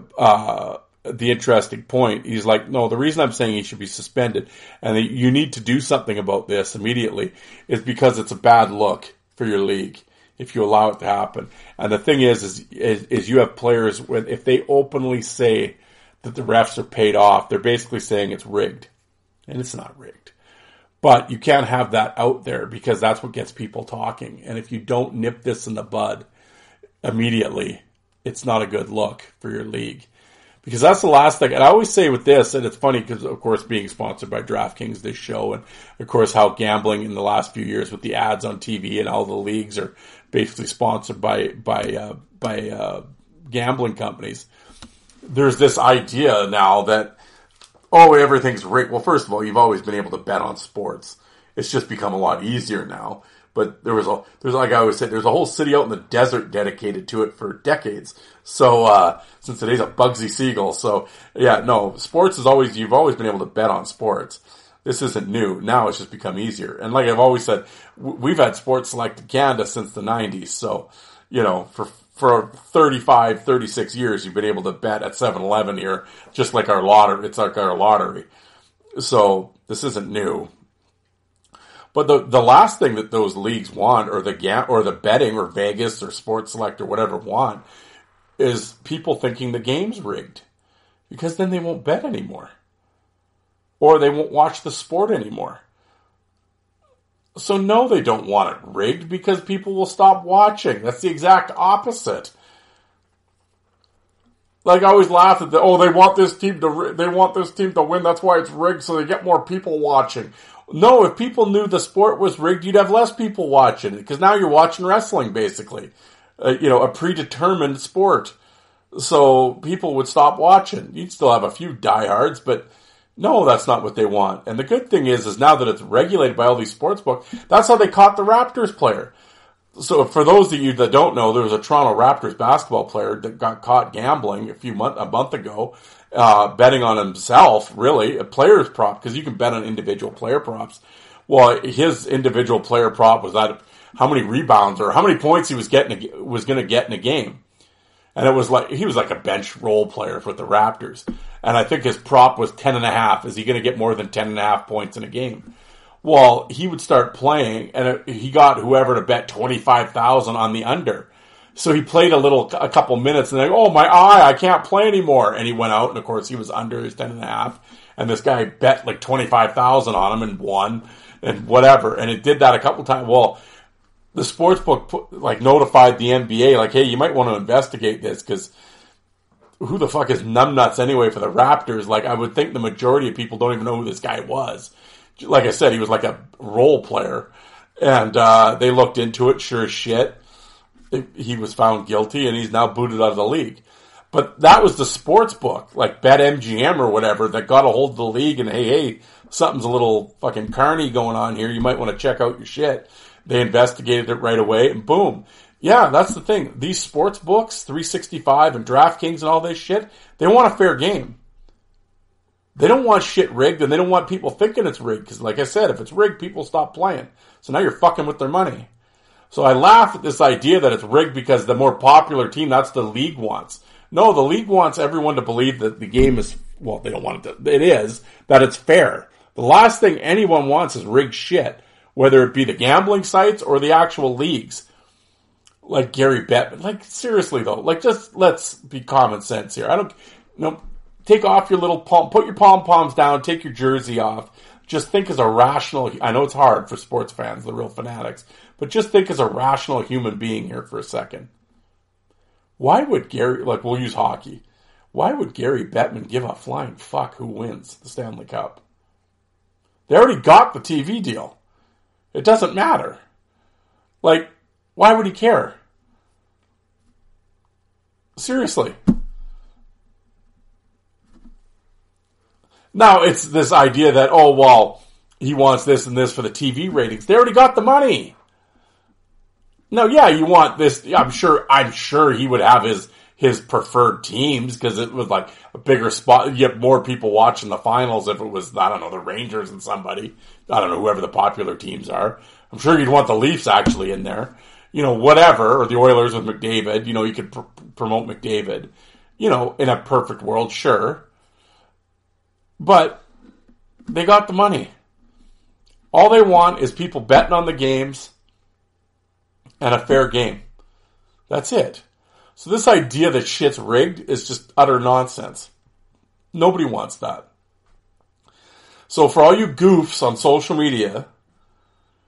[SPEAKER 4] the interesting point. He's like, no, the reason I'm saying he should be suspended, and you need to do something about this immediately, is because it's a bad look for your league if you allow it to happen. And the thing is you have players, if they openly say that the refs are paid off, they're basically saying it's rigged. And it's not rigged. But you can't have that out there, because that's what gets people talking. And if you don't nip this in the bud immediately, it's not a good look for your league. Because that's the last thing. And I always say with this, and it's funny because, of course, being sponsored by DraftKings, this show, and, of course, how gambling in the last few years with the ads on TV and all the leagues are basically sponsored by gambling companies. There's this idea now that, everything's rigged. Well, first of all, you've always been able to bet on sports. It's just become a lot easier now. But there's like I always said, there's a whole city out in the desert dedicated to it for decades. So, since today's a Bugsy Siegel. So, yeah, no, sports you've always been able to bet on sports. This isn't new. Now it's just become easier. And like I've always said, we've had Sports Select in Canada since the 90s. So, for 35, 36 years, you've been able to bet at 7-Eleven here, just like our lottery. It's like our lottery. So, this isn't new. But the last thing that those leagues want, or the betting, or Vegas, or Sports Select, or whatever want, is people thinking the game's rigged. Because then they won't bet anymore. Or they won't watch the sport anymore. So no, they don't want it rigged, because people will stop watching. That's the exact opposite. Like, I always laugh at they want this team to win, that's why it's rigged, so they get more people watching. No, if people knew the sport was rigged, you'd have less people watching it, because now you're watching wrestling, basically. A predetermined sport. So people would stop watching. You'd still have a few diehards, but no, that's not what they want. And the good thing is now that it's regulated by all these sportsbooks, that's how they caught the Raptors player. So for those of you that don't know, there was a Toronto Raptors basketball player that got caught gambling a month ago, betting on himself, really, a player's prop, because you can bet on individual player props. Well, his individual player prop was that how many rebounds or how many points he was going to get in a game. And it was like, he was like a bench role player for the Raptors. And I think his prop was 10.5. Is he going to get more than 10.5 points in a game? Well, he would start playing, and he got whoever to bet $25,000 on the under. So he played a couple minutes, and then, my eye, I can't play anymore. And he went out, and of course he was under his 10.5. And this guy bet like $25,000 on him and won, and whatever. And it did that a couple times. Well, the sportsbook notified the NBA, like, hey, you might want to investigate this, because who the fuck is numbnuts anyway for the Raptors? Like, I would think the majority of people don't even know who this guy was. Like I said, he was like a role player. And they looked into it, sure as shit. He was found guilty, and he's now booted out of the league. But that was the sports book, like BetMGM or whatever, that got a hold of the league and, hey, something's a little fucking carny going on here. You might want to check out your shit. They investigated it right away, and boom. Yeah, that's the thing. These sports books, 365 and DraftKings and all this shit, they want a fair game. They don't want shit rigged, and they don't want people thinking it's rigged, because like I said, if it's rigged, people stop playing. So now you're fucking with their money. So I laugh at this idea that it's rigged because the more popular team, that's the league wants. No, the league wants everyone to believe that the game is, well, they don't want it to, it is, that it's fair. The last thing anyone wants is rigged shit, whether it be the gambling sites or the actual leagues. Like Gary Bettman. Like, seriously though, like, just let's be common sense here. Take off your little put your pom-poms down, take your jersey off. Just think as a rational, I know it's hard for sports fans, the real fanatics, but just think as a rational human being here for a second. Why would we'll use hockey. Why would Gary Bettman give a flying fuck who wins the Stanley Cup? They already got the TV deal. It doesn't matter. Like, why would he care? Seriously. Now, it's this idea that, he wants this and this for the TV ratings. They already got the money. Now, yeah, you want this. I'm sure he would have his preferred teams, because it was like a bigger spot. You get more people watching the finals if it was, I don't know, the Rangers and somebody. I don't know, whoever the popular teams are. I'm sure you'd want the Leafs actually in there. Whatever, or the Oilers with McDavid. You could promote McDavid. In a perfect world, sure. But they got the money. All they want is people betting on the games and a fair game. That's it. So this idea that shit's rigged is just utter nonsense. Nobody wants that. So for all you goofs on social media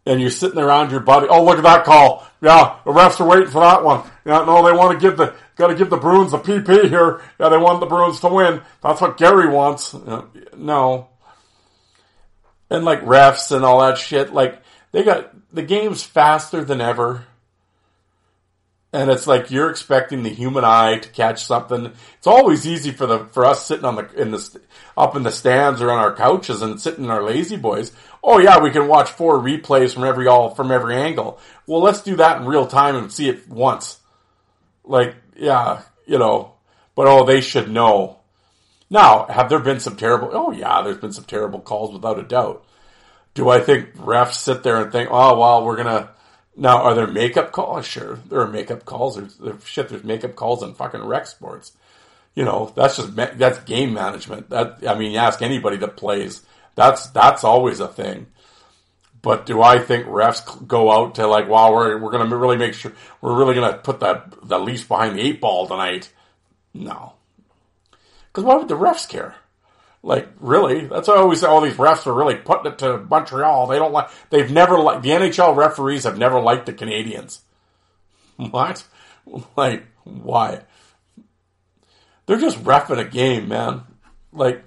[SPEAKER 4] and you're sitting around your buddy. Oh, look at that call. Yeah, the refs are waiting for that one. Yeah, no, they want to got to give the Bruins the PP here. Yeah, they want the Bruins to win. That's what Gary wants. No. And like refs and all that shit, like they got the game's faster than ever. And it's like you're expecting the human eye to catch something. It's always easy for us sitting up in the stands or on our couches and sitting in our lazy boys. Oh yeah, we can watch 4 replays from every angle. Well, let's do that in real time and see it once. Like, yeah, but they should know. Now, have there been some terrible? Oh yeah, there's been some terrible calls without a doubt. Do I think refs sit there and think, oh well, we're gonna? Now, are there makeup calls? Sure, there are makeup calls. There's makeup calls in fucking rec sports. That's game management. You ask anybody that plays. That's always a thing. But do I think refs go out to like, wow, we're going to really make sure we're really going to put the Leafs behind the 8 ball tonight? No, because why would the refs care? Like, really? That's why I always say all these refs are really putting it to Montreal. The NHL referees have never liked the Canadians. What? Like, why? They're just reffing a game, man. Like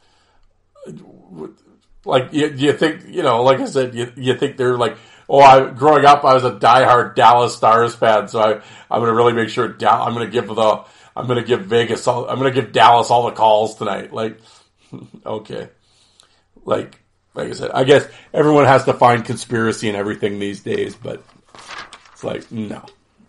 [SPEAKER 4] you think, like I said, you think they're like, growing up, I was a diehard Dallas Stars fan, so I'm going to really make sure I'm going to give Dallas all the calls tonight. Like, okay. Like I said, I guess everyone has to find conspiracy in everything these days, but it's like, no.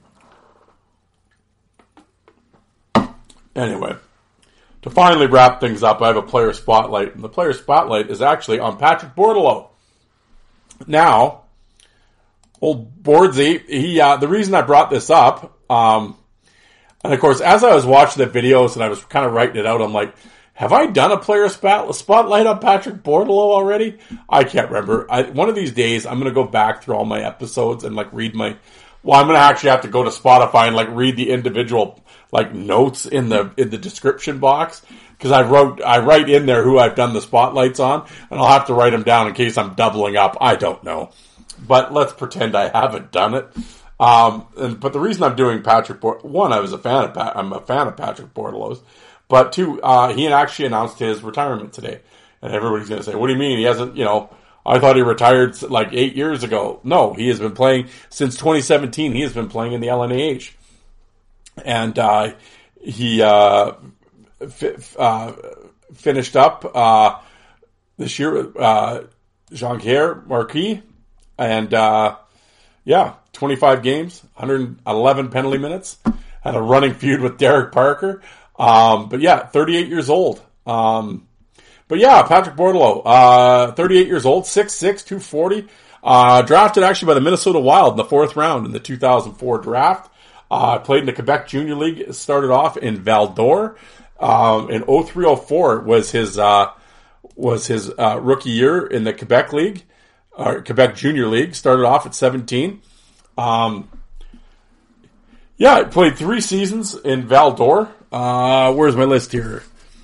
[SPEAKER 4] Anyway, to finally wrap things up, I have a player spotlight, and the player spotlight is actually on Patrick Bordeleau. Now, old Bordsy, the reason I brought this up, and of course, as I was watching the videos and I was kind of writing it out, I'm like, have I done a player spotlight on Patrick Bordeleau already? I can't remember. One of these days, I'm going to go back through all my episodes and read I'm going to actually have to go to Spotify and read the individual notes in the description box, because I write in there who I've done the spotlights on, and I'll have to write them down in case I'm doubling up. I don't know, but let's pretend I haven't done it. But the reason I'm doing Patrick one, I'm a fan of Patrick Bordeleau's. But 2, he actually announced his retirement today. And everybody's going to say, what do you mean? He hasn't, I thought he retired 8 years ago. No, he has been playing since 2017. He has been playing in the LNAH. And he finished up this year with Jean-Pierre Marquis. And 25 games, 111 penalty minutes. Had a running feud with Derek Parker. 38 years old. Patrick Bordeleau, 38 years old, 6'6", 240, drafted actually by the Minnesota Wild in the 4th round in the 2004 draft. Played in the Quebec Junior League, started off in Val-d'Or. In 03-04 was his rookie year in the Quebec League, Quebec Junior League, started off at 17. I played 3 seasons in Val-d'Or. Where's my list here?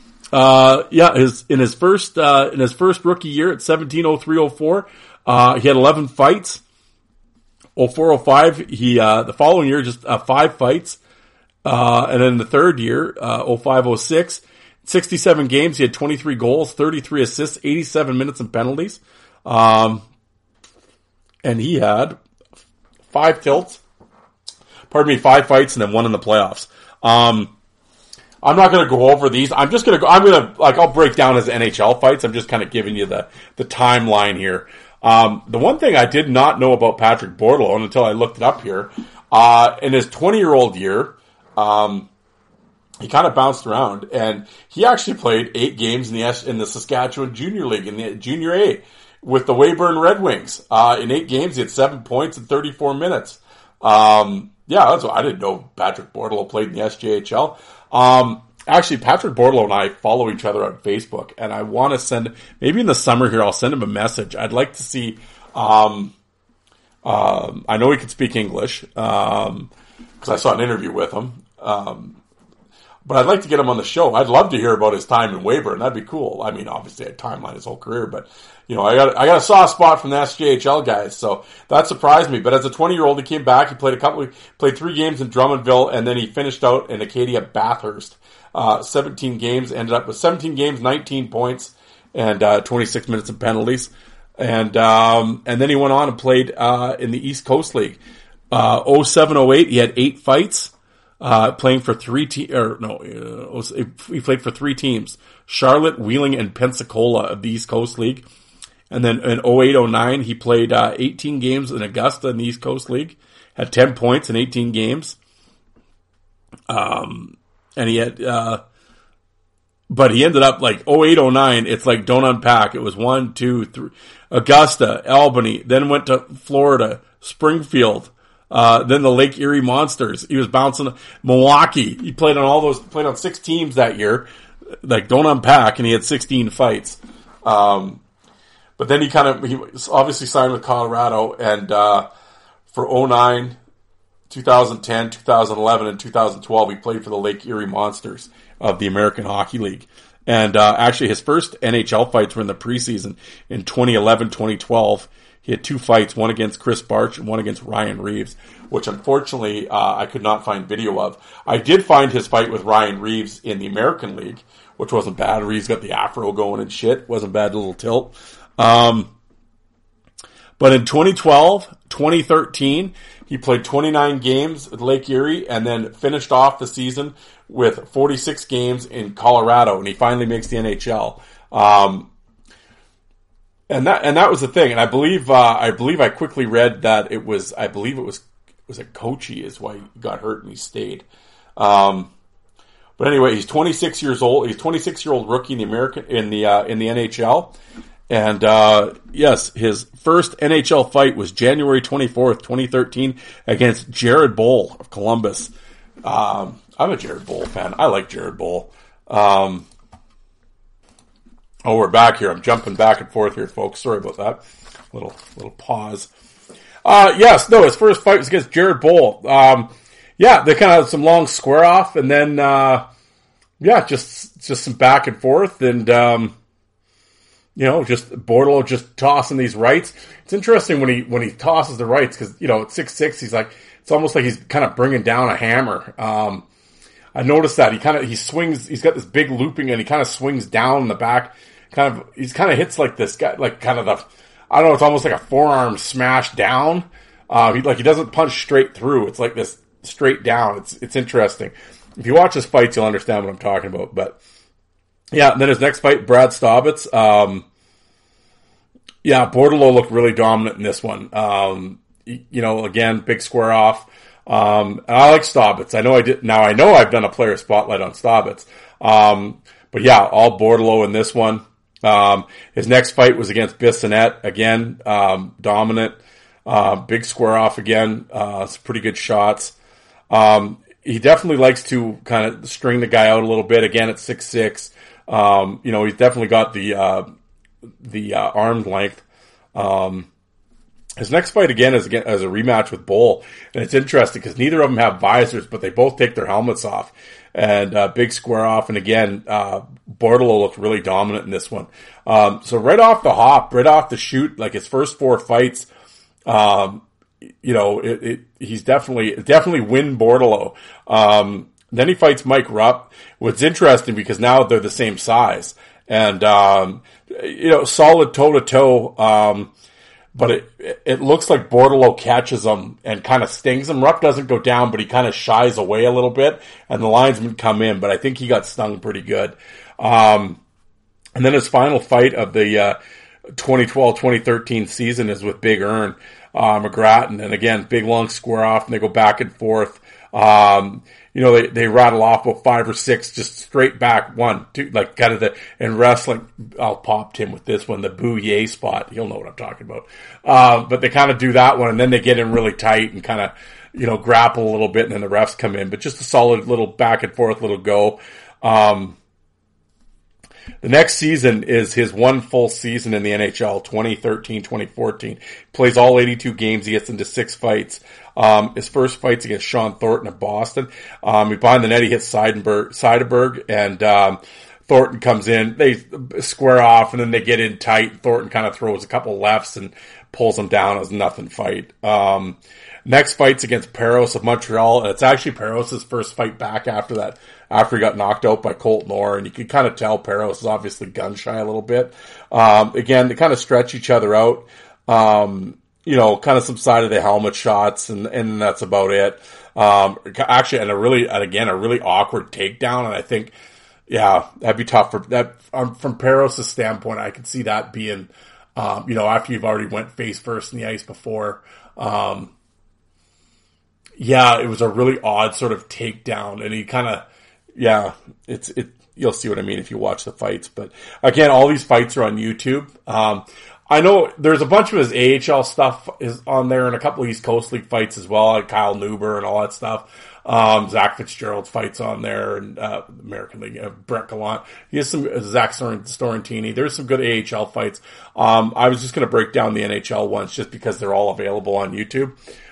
[SPEAKER 4] In his first rookie year at 17, 03, 04, he had 11 fights. 04, 05, the following year, just 5 fights. And then the third year, 05, 06, 67 games, he had 23 goals, 33 assists, 87 minutes and penalties. And he had 5 fights, and then 1 in the playoffs. I'm not going to go over these. I'll break down his NHL fights. I'm just kind of giving you the timeline here. The one thing I did not know about Patrick Bordeleau until I looked it up here, in his 20-year-old year, he kind of bounced around, and he actually played 8 games in the Saskatchewan Junior League, in the Junior A, with the Weyburn Red Wings. In 8 games, he had 7 points in 34 minutes. That's what I didn't know. Patrick Bordeleau played in the SJHL. Actually, Patrick Bordeleau and I follow each other on Facebook, and I want to maybe in the summer here, I'll send him a message. I'd like to see, I know he could speak English, because I saw an interview with him. But I'd like to get him on the show. I'd love to hear about his time in Weyburn. That'd be cool. I mean, obviously, a timeline his whole career, but I got a soft spot from the SJHL guys, so that surprised me. But as a 20-year-old, he came back. He played 3 games in Drummondville, and then he finished out in Acadia Bathurst. 17 games, ended up with 17 games, 19 points, and 26 minutes of penalties. And then he went on and played in the East Coast League. 07-08, he had 8 fights. Playing for 3 he played for 3 teams: Charlotte, Wheeling, and Pensacola of the East Coast League. And then in 08-09, he played 18 games in Augusta in the East Coast League, had 10 points in 18 games. And he had, but he ended up like 08-09. It's like, don't unpack. It was 1, 2, 3, Augusta, Albany, then went to Florida, Springfield. Then the Lake Erie Monsters. He was bouncing Milwaukee. He played on 6 teams that year. Like, don't unpack, and he had 16 fights. But then he obviously signed with Colorado, and for 09, 2010, 2011, and 2012, he played for the Lake Erie Monsters of the American Hockey League. And actually, his first NHL fights were in the preseason in 2011, 2012. He had 2 fights, one against Chris Barch and one against Ryan Reeves, which unfortunately I could not find video of. I did find his fight with Ryan Reeves in the American League, which wasn't bad. Reeves got the afro going and shit. Wasn't bad, little tilt. But in 2012, 2013, he played 29 games at Lake Erie and then finished off the season with 46 games in Colorado, and he finally makes the NHL. And that was the thing, and I believe I quickly read that it was a Kochi is why he got hurt and he stayed. But anyway, he's 26 years old. He's 26-year-old rookie in the NHL, and yes, his first NHL fight was January 24th, 2013, against Jared Boll of Columbus. I'm a Jared Boll fan. I like Jared Boll. Oh, we're back here. I'm jumping back and forth here, folks. Sorry about that. Little pause. His first fight was against Jared Boll. They kind of had some long square off, and then, just some back and forth, and, just Bordeleau just tossing these rights. It's interesting when he tosses the rights, because, at 6'6", he's like, it's almost like he's kind of bringing down a hammer. I noticed that he swings, he's got this big looping, and he kind of swings down in the back. He kind of hits like this guy, like kind of I don't know, it's almost like a forearm smash down. He doesn't punch straight through. It's like this straight down. It's interesting. If you watch his fights, you'll understand what I'm talking about. But yeah, and then his next fight, Brad Staubitz. Bordeleau looked really dominant in this one. Again, big square off. And I like Staubitz. I know I've done a player spotlight on Staubitz. But yeah, all Bordeleau in this one. His next fight was against Bissonnette. Again, dominant. Big square off again. Some pretty good shots. He definitely likes to kind of string the guy out a little bit. Again, at 6'6". He's definitely got the arm length. His next fight again is as a rematch with Boll, and it's interesting because neither of them have visors, but they both take their helmets off, and big square off. And again, Bordeleau looked really dominant in this one. So right off the shoot, like his first 4 fights, he's definitely win Bordeleau. Then he fights Mike Rupp. What's interesting because now they're the same size, and solid toe to toe. But it looks like Bordeleau catches him and kind of stings him. Rupp doesn't go down, but he kind of shies away a little bit, and the linesmen come in. But I think he got stung pretty good. And then his final fight of the 2012-2013 season is with Big Ern McGrattan, and again, big long square off, and they go back and forth. They rattle off about 5 or 6, just straight back 1, 2, like kind of in wrestling, I'll pop Tim with this one, the bouye spot. He'll know what I'm talking about. But they kind of do that one, and then they get in really tight and kind of, grapple a little bit, and then the refs come in. But just a solid little back and forth little go. The next season is his one full season in the NHL, 2013-2014. Plays all 82 games. He gets into 6 fights. His first fight's against Sean Thornton of Boston. Behind the net, he hits Seidenberg, and Thornton comes in. They square off, and then they get in tight. Thornton kind of throws a couple lefts and pulls him down. It was nothing fight. Next fight's against Parros of Montreal, and it's actually Parros' first fight back after that, after he got knocked out by Colt Knorr, and you can kind of tell Parros is obviously gun shy a little bit. Again, they kind of stretch each other out, you know, kind of some side of the helmet shots, and that's about it. Actually, and a really awkward takedown, and I think, yeah, that'd be tough for that, from Parros' standpoint. I could see that being, you know, after you've already went face first in the ice before, yeah, it was a really odd sort of takedown, and he kind of, yeah, you'll see what I mean if you watch the fights. But again, all these fights are on YouTube. I know there's a bunch of his AHL stuff is on there, and a couple of East Coast League fights as well, like Kyle Neuber and all that stuff. Zach Fitzgerald's fights on there, and American League, Brett Gallant. He has some Zach Storantini. There's some good AHL fights. I was just going to break down the NHL ones just because they're all available on YouTube.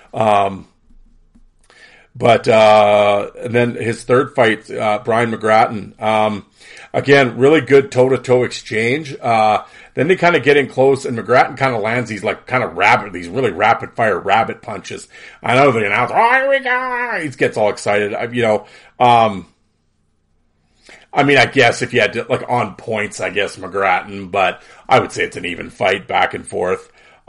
[SPEAKER 4] But and then his third fight, Brian McGrattan, again, really good toe-to-toe exchange. Then they kind of get in close, and McGrattan kind of lands these these really rapid-fire rabbit punches. I know the announcer, oh, here we go! He gets all excited. You know, I mean, I guess if you had to, like, on points, I guess McGrattan, but I would say it's an even fight back and forth.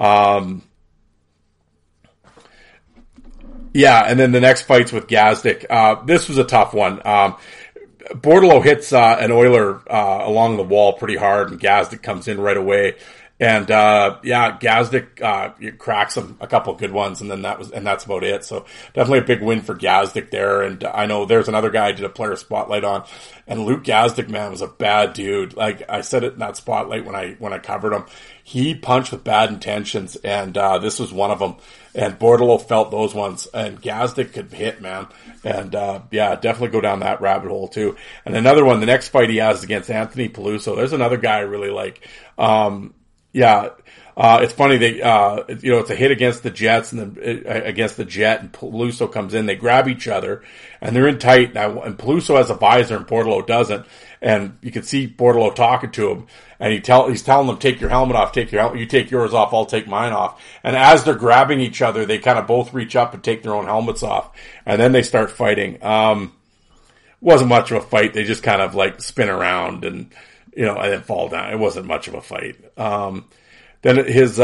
[SPEAKER 4] Yeah, and then the next fight's with Gazdic. This was a tough one. Bordeleau hits an Oiler along the wall pretty hard, and Gazdic comes in right away. And yeah, Gazdic cracks him a couple of good ones, and then that's about it. So definitely a big win for Gazdic there. And I know there's another guy I did a player spotlight on, and Luke Gazdic, man, was a bad dude. Like I said it in that spotlight when I covered him. He punched with bad intentions, and this was one of them. And Bordeleau felt those ones, and Gazdic could hit, man. And yeah, definitely go down that rabbit hole too. And another one, the next fight he has is against Anthony Peluso. There's another guy I really like. Yeah, it's funny, you know, it's a hit against the Jets and then against the Jet, and Peluso comes in, they grab each other, and they're in tight, and Peluso has a visor and Bordeleau doesn't, and you can see Bordeleau talking to him, and he's telling them, take your helmet off, you take yours off, I'll take mine off. And as they're grabbing each other, they kind of both reach up and take their own helmets off, and then they start fighting. Wasn't much of a fight, they just kind of like spin around and, you know, and then fall down. It wasn't much of a fight. Then his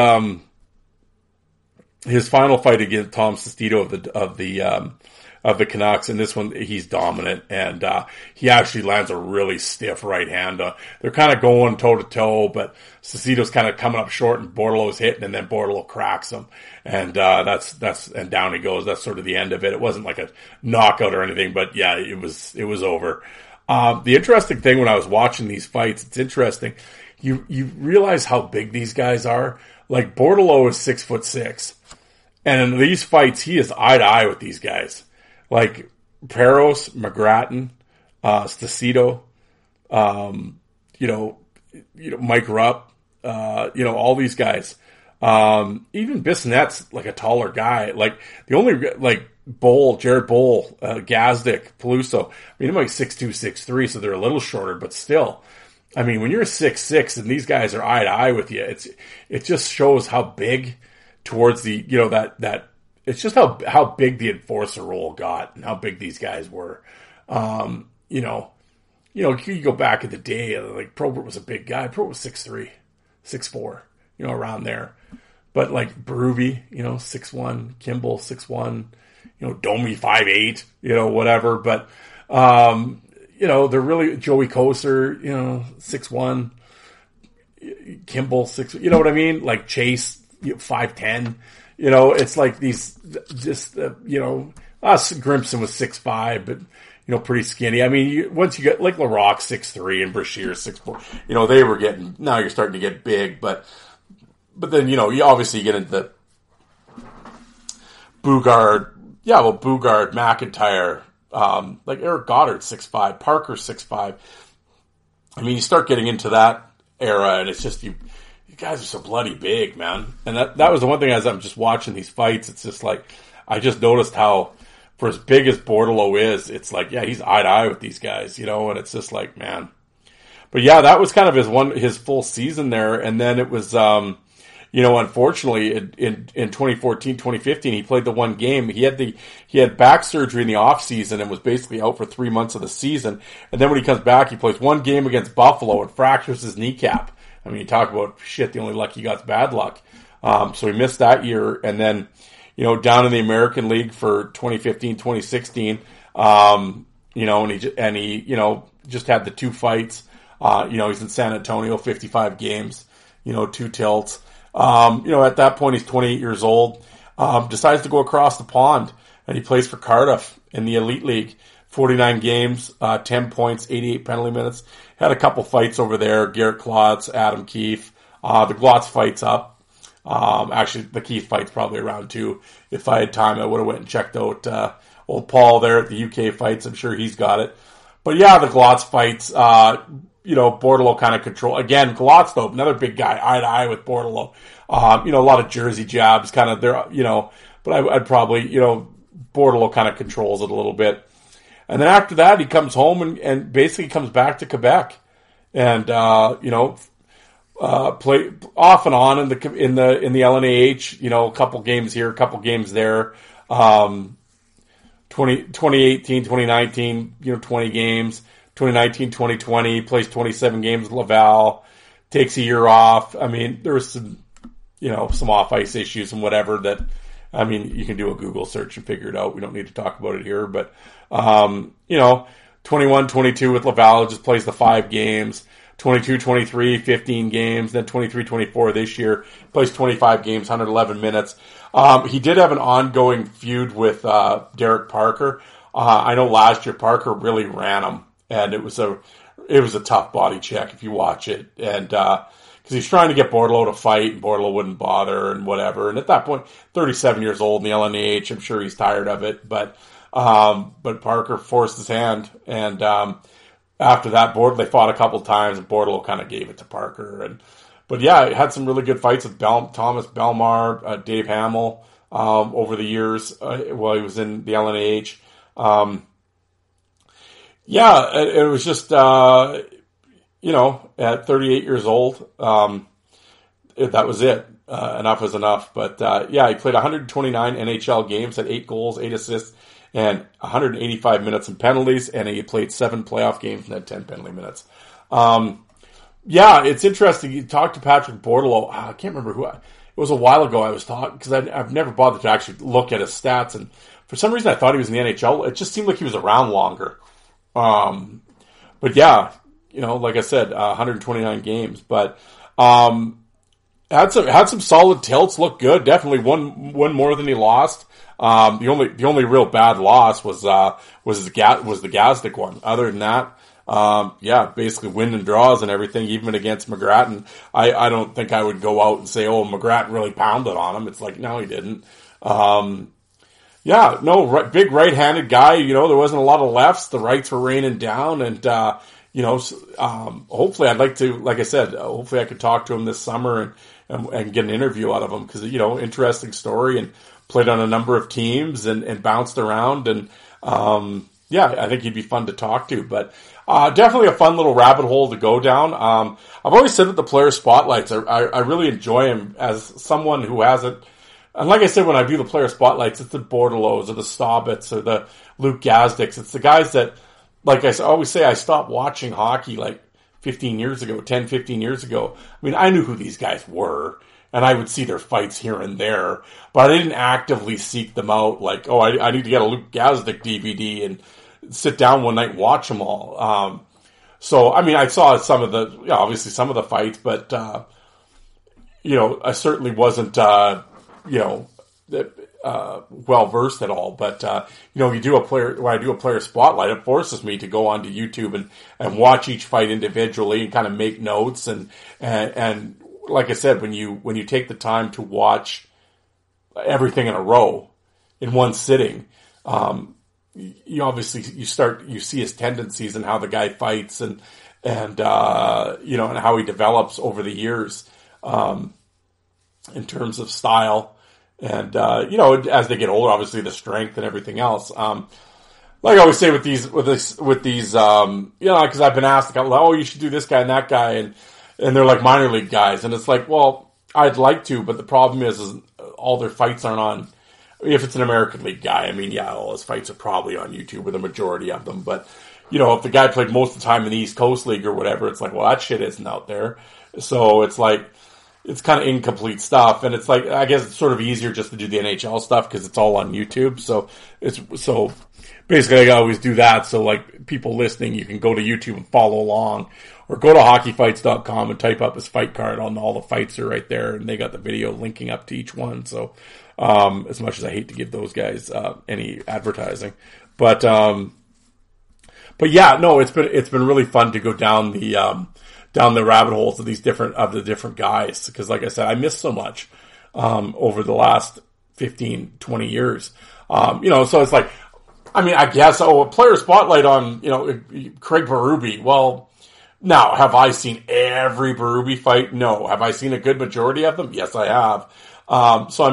[SPEAKER 4] final fight against Tom Sestito of the Canucks, and this one he's dominant, and he actually lands a really stiff right hand. They're kind of going toe to toe, but Sestito's kind of coming up short, and Bordeleau's hitting, and then Bordeleau cracks him, and and down he goes. That's sort of the end of it. It wasn't like a knockout or anything, but yeah, it was over. The interesting thing when I was watching these fights, it's interesting. You realize how big these guys are. Like Bordeleau is 6'6", and in these fights, he is eye to eye with these guys. Like Parros, McGrattan, Sestito, you know, Mike Rupp, you know, all these guys. Even Bissonnette's like a taller guy. Like the only like Jared Bowl, Gazdic, Peluso. I mean, they're like 6'2", 6'3", so they're a little shorter, but still. I mean, when you're 6'6" and these guys are eye to eye with you, it just shows how big towards the, you know, that it's just how big the enforcer role got and how big these guys were. You know, you go back in the day, like Probert was a big guy. Probert was 6'3", 6'4", you know, around there. But like Berube, you know, 6'1", Kimball 6'1", you know, Domi 5'8", you know, whatever. But you know, they're really Joey Kocur, you know, 6'1", Kimball 6, you know what I mean? Like Chase, 5'10". You know, it's like these, just, you know, Grimson was 6'5", but, you know, pretty skinny. I mean, once you get, like Larocque 6'3" and Brashear 6'4", you know, they were getting, now you're starting to get big, but then, you know, you obviously get into Bugard, McIntyre, like Eric Goddard 6'5", Parker 6'5", I mean, you start getting into that era, and it's just you guys are so bloody big, man. And that was the one thing as I'm just watching these fights. It's just like I just noticed how, for as big as Bordeleau is, it's like he's eye to eye with these guys, and it's just like, man. But yeah, that was kind of his full season there, and then it was. Unfortunately, in 2014, 2015, he played the one game. He had back surgery in the off season and was basically out for 3 months of the season. And then when he comes back, he plays one game against Buffalo and fractures his kneecap. I mean, you talk about shit. The only luck he got is bad luck. So he missed that year, and then down in the American League for 2015, 2016. And he just had the 2 fights. He's in San Antonio, 55 games. 2 tilts. At that point, he's 28 years old, decides to go across the pond, and he plays for Cardiff in the Elite League, 49 games, 10 points, 88 penalty minutes, had a couple fights over there, Garrett Klotz, Adam Keefe, the Klotz fight's up, actually the Keefe fight's probably around 2. If I had time, I would have went and checked out, old Paul there at the UK fights, I'm sure he's got it, but yeah, the Klotz fights, Bordeleau kind of control. Again, Klotz, though, another big guy, eye to eye with Bordeleau. A lot of Jersey jabs, kind of there, but I'd probably, Bordeleau kind of controls it a little bit. And then after that, he comes home and basically comes back to Quebec. And, play off and on in the LNAH, a couple games here, a couple games there. 2018, 2019, 20 games. 2019, 2020, plays 27 games with Laval, takes a year off. I mean, there was some off-ice issues and whatever that, I mean, you can do a Google search and figure it out. We don't need to talk about it here, but, 21, 22 with Laval, just plays the 5 games, 22, 23, 15 games, then 23, 24 this year, plays 25 games, 111 minutes. He did have an ongoing feud with, Derek Parker. I know last year Parker really ran him. And it was a tough body check if you watch it. And, cause he's trying to get Bordeleau to fight and Bordeleau wouldn't bother and whatever. And at that point, 37 years old in the LNAH, I'm sure he's tired of it. But Parker forced his hand. And, after that, they fought a couple times and Bordeleau kind of gave it to Parker. But yeah, it had some really good fights with Thomas Belmar, Dave Hamill, over the years, while he was in the LNAH. Yeah, it was just, at 38 years old, that was it. Enough was enough. But, he played 129 NHL games, had 8 goals, 8 assists, and 185 minutes in penalties, and he played 7 playoff games and had 10 penalty minutes. It's interesting. You talked to Patrick Bordeleau. I can't remember who. It was a while ago I was talking, because I've never bothered to actually look at his stats, and for some reason I thought he was in the NHL. It just seemed like he was around longer. But yeah, like I said, 129 games, but, had some solid tilts, looked good, definitely won more than he lost. The only real bad loss was the Gazdic one. Other than that, basically win and draws and everything, even against McGrattan. I don't think I would go out and say, oh, McGrattan really pounded on him. It's like, no, he didn't. Big right-handed guy, there wasn't a lot of lefts. The rights were raining down and, hopefully I'd like to, like I said, hopefully I could talk to him this summer and get an interview out of him because, interesting story and played on a number of teams and bounced around and, I think he'd be fun to talk to, but, definitely a fun little rabbit hole to go down. I've always said that the player spotlights, I really enjoy him as someone who hasn't. And like I said, when I view the player spotlights, it's the Bordeleaus or the Staubitz or the Luke Gazdics. It's the guys that, like I always say, I stopped watching hockey like 15 years ago. I mean, I knew who these guys were, and I would see their fights here and there, but I didn't actively seek them out like, oh, I need to get a Luke Gazdic DVD and sit down one night and watch them all. So, I mean, I saw obviously some of the fights, but, I certainly wasn't, well versed at all, but when I do a player spotlight, it forces me to go onto YouTube and watch each fight individually and kind of make notes and like I said, when you take the time to watch everything in a row in one sitting, you obviously you see his tendencies and how the guy fights and and and how he develops over the years in terms of style, and as they get older, obviously the strength and everything else. Like I always say with these, because I've been asked, oh, you should do this guy and that guy, and they're like minor league guys, and it's like, well, I'd like to, but the problem is all their fights aren't on. If it's an American League guy, I mean, yeah, all his fights are probably on YouTube, or the majority of them. But, if the guy played most of the time in the East Coast League or whatever, it's like, well, that shit isn't out there. So it's like, it's kind of incomplete stuff. And it's like, I guess it's sort of easier just to do the NHL stuff because it's all on YouTube. So basically I always do that. So like people listening, you can go to YouTube and follow along, or go to hockeyfights.com and type up his fight card on all the fights are right there. And they got the video linking up to each one. So, as much as I hate to give those guys, any advertising, but yeah, no, it's been really fun to go down the rabbit holes of the different guys. Cause like I said, I missed so much, over the last 15, 20 years. So it's like, I mean, I guess, a player spotlight on, Craig Berube. Well, now, have I seen every Berube fight? No. Have I seen a good majority of them? Yes, I have. So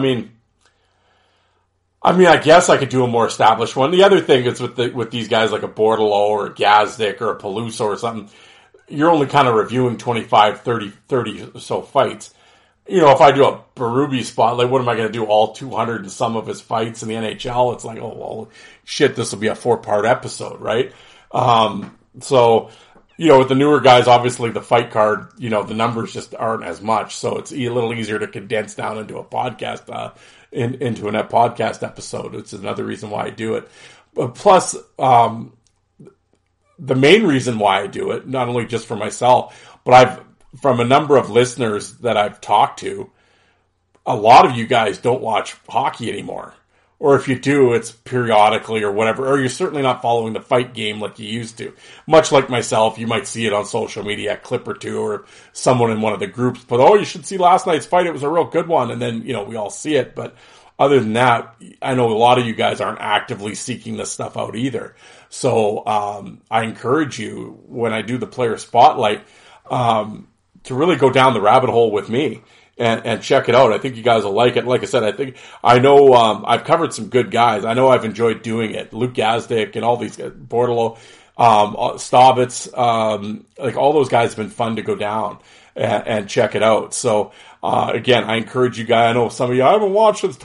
[SPEAKER 4] I guess I could do a more established one. The other thing is with these guys like a Bordeleau or a Gazdic or a Peluso or something, you're only kind of reviewing 25, 30 or so fights. If I do a Berube spotlight, what am I going to do? All 200 and some of his fights in the NHL? It's like, oh, well, shit, this will be a 4-part episode, right? With the newer guys, obviously the fight card, the numbers just aren't as much. So it's a little easier to condense down into a podcast, into a podcast episode. It's another reason why I do it. But plus, the main reason why I do it, not only just for myself, but from a number of listeners that I've talked to, a lot of you guys don't watch hockey anymore. Or if you do, it's periodically or whatever, or you're certainly not following the fight game like you used to. Much like myself, you might see it on social media, a clip or two, or someone in one of the groups put, oh, you should see last night's fight, it was a real good one, and then, we all see it. But other than that, I know a lot of you guys aren't actively seeking this stuff out either. So I encourage you, when I do the player spotlight, to really go down the rabbit hole with me. And check it out. I think you guys will like it. Like I said, I know I've covered some good guys. I know I've enjoyed doing it. Luke Gazdic and all these guys, Bordeleau, Staubitz, like all those guys have been fun to go down and check it out. So, again, I encourage you guys. I know some of you, I haven't watched since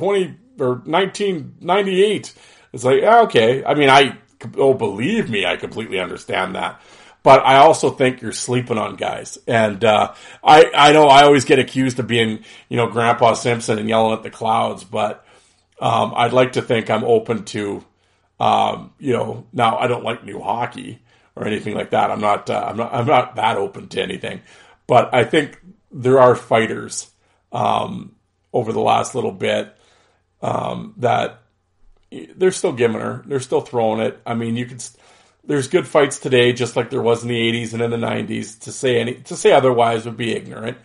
[SPEAKER 4] 1998. It's like, okay. I mean, believe me, I completely understand that. But I also think you're sleeping on guys. And, I know I always get accused of being, Grandpa Simpson and yelling at the clouds, but, I'd like to think I'm open to, now I don't like new hockey or anything like that. I'm not that open to anything, but I think there are fighters, over the last little bit, that they're still giving her, they're still throwing it. I mean, there's good fights today, just like there was in the 80s and in the 90s. To say otherwise would be ignorant.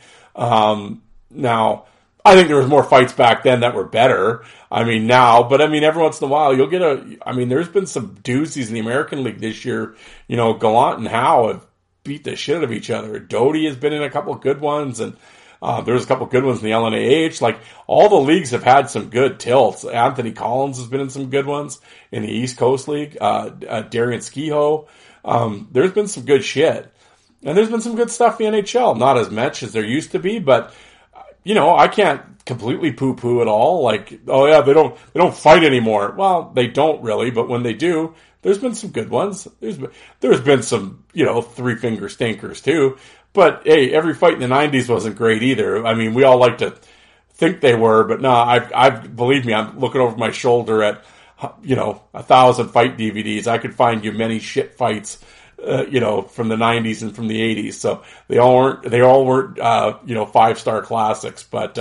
[SPEAKER 4] Now, I think there was more fights back then that were better. Every once in a while, you'll get there's been some doozies in the American League this year. Gallant and Howe have beat the shit out of each other. Doty has been in a couple of good ones, and there's a couple of good ones in the LNAH. Like, all the leagues have had some good tilts. Anthony Collins has been in some good ones in the East Coast League. Darian Skiho. There's been some good shit. And there's been some good stuff in the NHL. Not as much as there used to be, but, I can't completely poo-poo it all. Like, oh yeah, they don't fight anymore. Well, they don't really, but when they do, there's been some good ones. There's been some, three-finger stinkers too. But hey, every fight in the 90s wasn't great either. I mean, we all like to think they were, but no, believe me, I'm looking over my shoulder at, 1,000 fight DVDs. I could find you many shit fights, from the 90s and from the 80s. So they all weren't, 5-star classics, but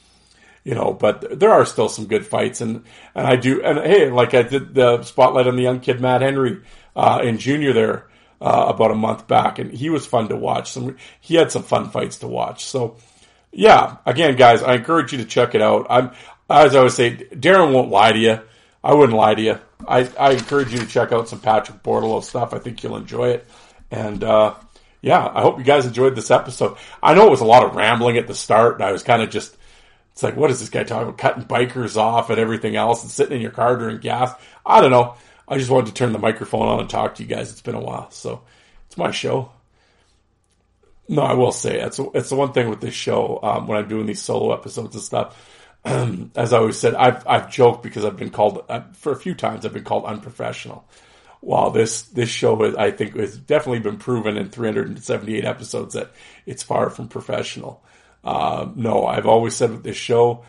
[SPEAKER 4] there are still some good fights, and I do, and hey, like I did the spotlight on the young kid, Matt Henry, in junior there, about a month back, and he was fun to watch. He had some fun fights to watch. So, yeah, again, guys, I encourage you to check it out. As I always say, Darren won't lie to you. I wouldn't lie to you. I encourage you to check out some Patrick Bordeleau stuff. I think you'll enjoy it. And, yeah, I hope you guys enjoyed this episode. I know it was a lot of rambling at the start, and I was kind of just, it's like, what is this guy talking about? Cutting bikers off and everything else and sitting in your car during gas. I don't know. I just wanted to turn the microphone on and talk to you guys. It's been a while, so it's my show. No, I will say, it's the one thing with this show, when I'm doing these solo episodes and stuff, as I always said, I've joked because I've been called, for a few times, I've been called unprofessional. While this show, I think, has definitely been proven in 378 episodes that it's far from professional. No, I've always said with this show,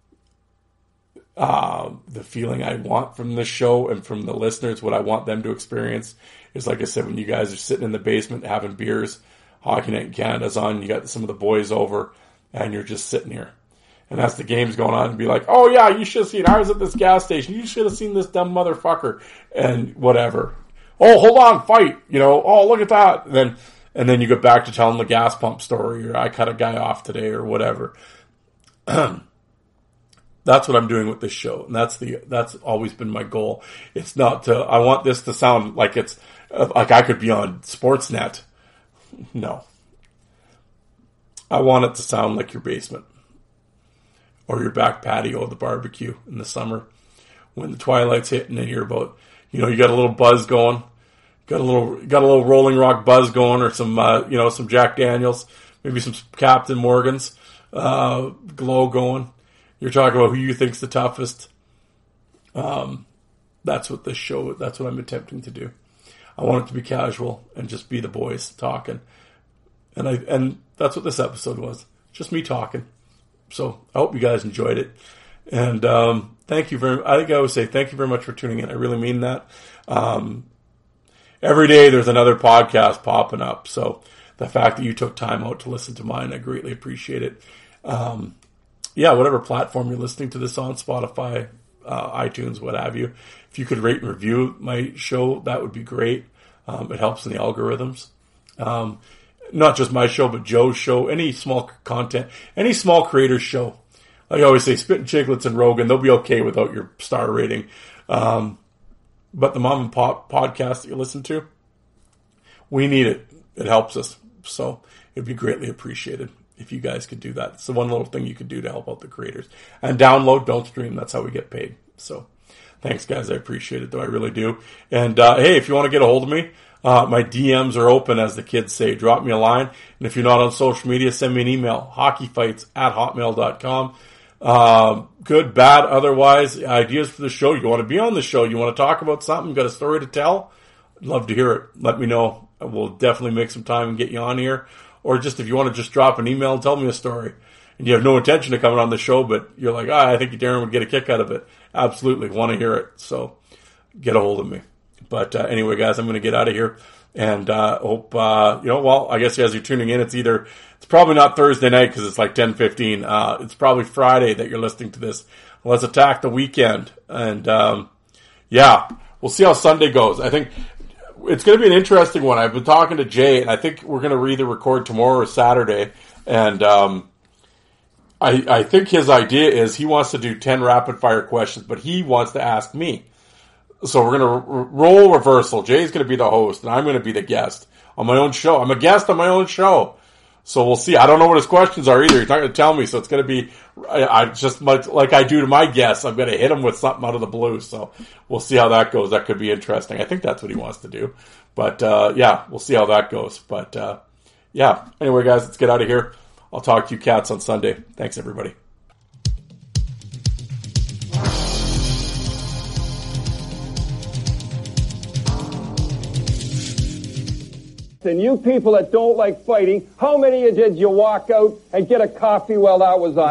[SPEAKER 4] the feeling I want from this show and from the listeners, what I want them to experience is, like I said, when you guys are sitting in the basement having beers, Hockey Night in Canada's on, you got some of the boys over, and you're just sitting here. And as the game's going on, and be like, oh yeah, you should have seen, I was at this gas station, you should have seen this dumb motherfucker, and whatever. Oh, hold on, fight, oh, look at that. And then you get back to telling the gas pump story, or I cut a guy off today, or whatever. That's what I'm doing with this show, and that's always been my goal. It's not to, I want this to sound like it's, like I could be on Sportsnet. No. I want it to sound like your basement. Or your back patio of the barbecue in the summer. When the twilight's hitting and you're about, you got a little buzz going. Got a little Rolling Rock buzz going, or some, some Jack Daniels. Maybe some Captain Morgan's, glow going. You're talking about who you think's the toughest. That's what this show, that's what I'm attempting to do. I want it to be casual and just be the boys talking. And that's what this episode was. Just me talking. So I hope you guys enjoyed it. And thank you I think I always say thank you very much for tuning in. I really mean that. Every day there's another podcast popping up. So the fact that you took time out to listen to mine, I greatly appreciate it. Whatever platform you're listening to this on, Spotify, iTunes, what have you. If you could rate and review my show, that would be great. It helps in the algorithms. Not just my show, but Joe's show, any small content, any small creator's show. Like I always say, Spittin' Chicklets and Rogan, they'll be okay without your star rating. But the mom and pop podcast that you listen to, we need it. It helps us. So it'd be greatly appreciated if you guys could do that. It's the one little thing you could do to help out the creators. And download, don't stream. That's how we get paid. So thanks, guys. I appreciate it, though. I really do. And hey, if you want to get a hold of me, my DMs are open, as the kids say. Drop me a line. And if you're not on social media, send me an email, hockeyfights@hotmail.com. Good, bad, otherwise, ideas for the show. You want to be on the show. You want to talk about something, got a story to tell? I'd love to hear it. Let me know. We'll definitely make some time and get you on here. Or just if you want to just drop an email and tell me a story. And you have no intention of coming on the show, but you're like, I think Darren would get a kick out of it. Absolutely. Want to hear it. So get a hold of me. But anyway, guys, I'm going to get out of here. And hope, I guess as you're tuning in, it's probably not Thursday night because it's like 10:15. It's probably Friday that you're listening to this. Let's attack the weekend. And we'll see how Sunday goes. I think it's going to be an interesting one. I've been talking to Jay, and I think we're going to either record tomorrow or Saturday. And I think his idea is he wants to do 10 rapid-fire questions, but he wants to ask me. So we're going to roll reversal. Jay's going to be the host, and I'm going to be the guest on my own show. I'm a guest on my own show. So we'll see. I don't know what his questions are either. He's not going to tell me, so it's going to be I just like I do to my guests. I'm going to hit him with something out of the blue. So we'll see how that goes. That could be interesting. I think that's what he wants to do. But, we'll see how that goes. But, Anyway, guys, let's get out of here. I'll talk to you cats on Sunday. Thanks, everybody.
[SPEAKER 7] And you people that don't like fighting, how many of you did you walk out and get a coffee while that was on?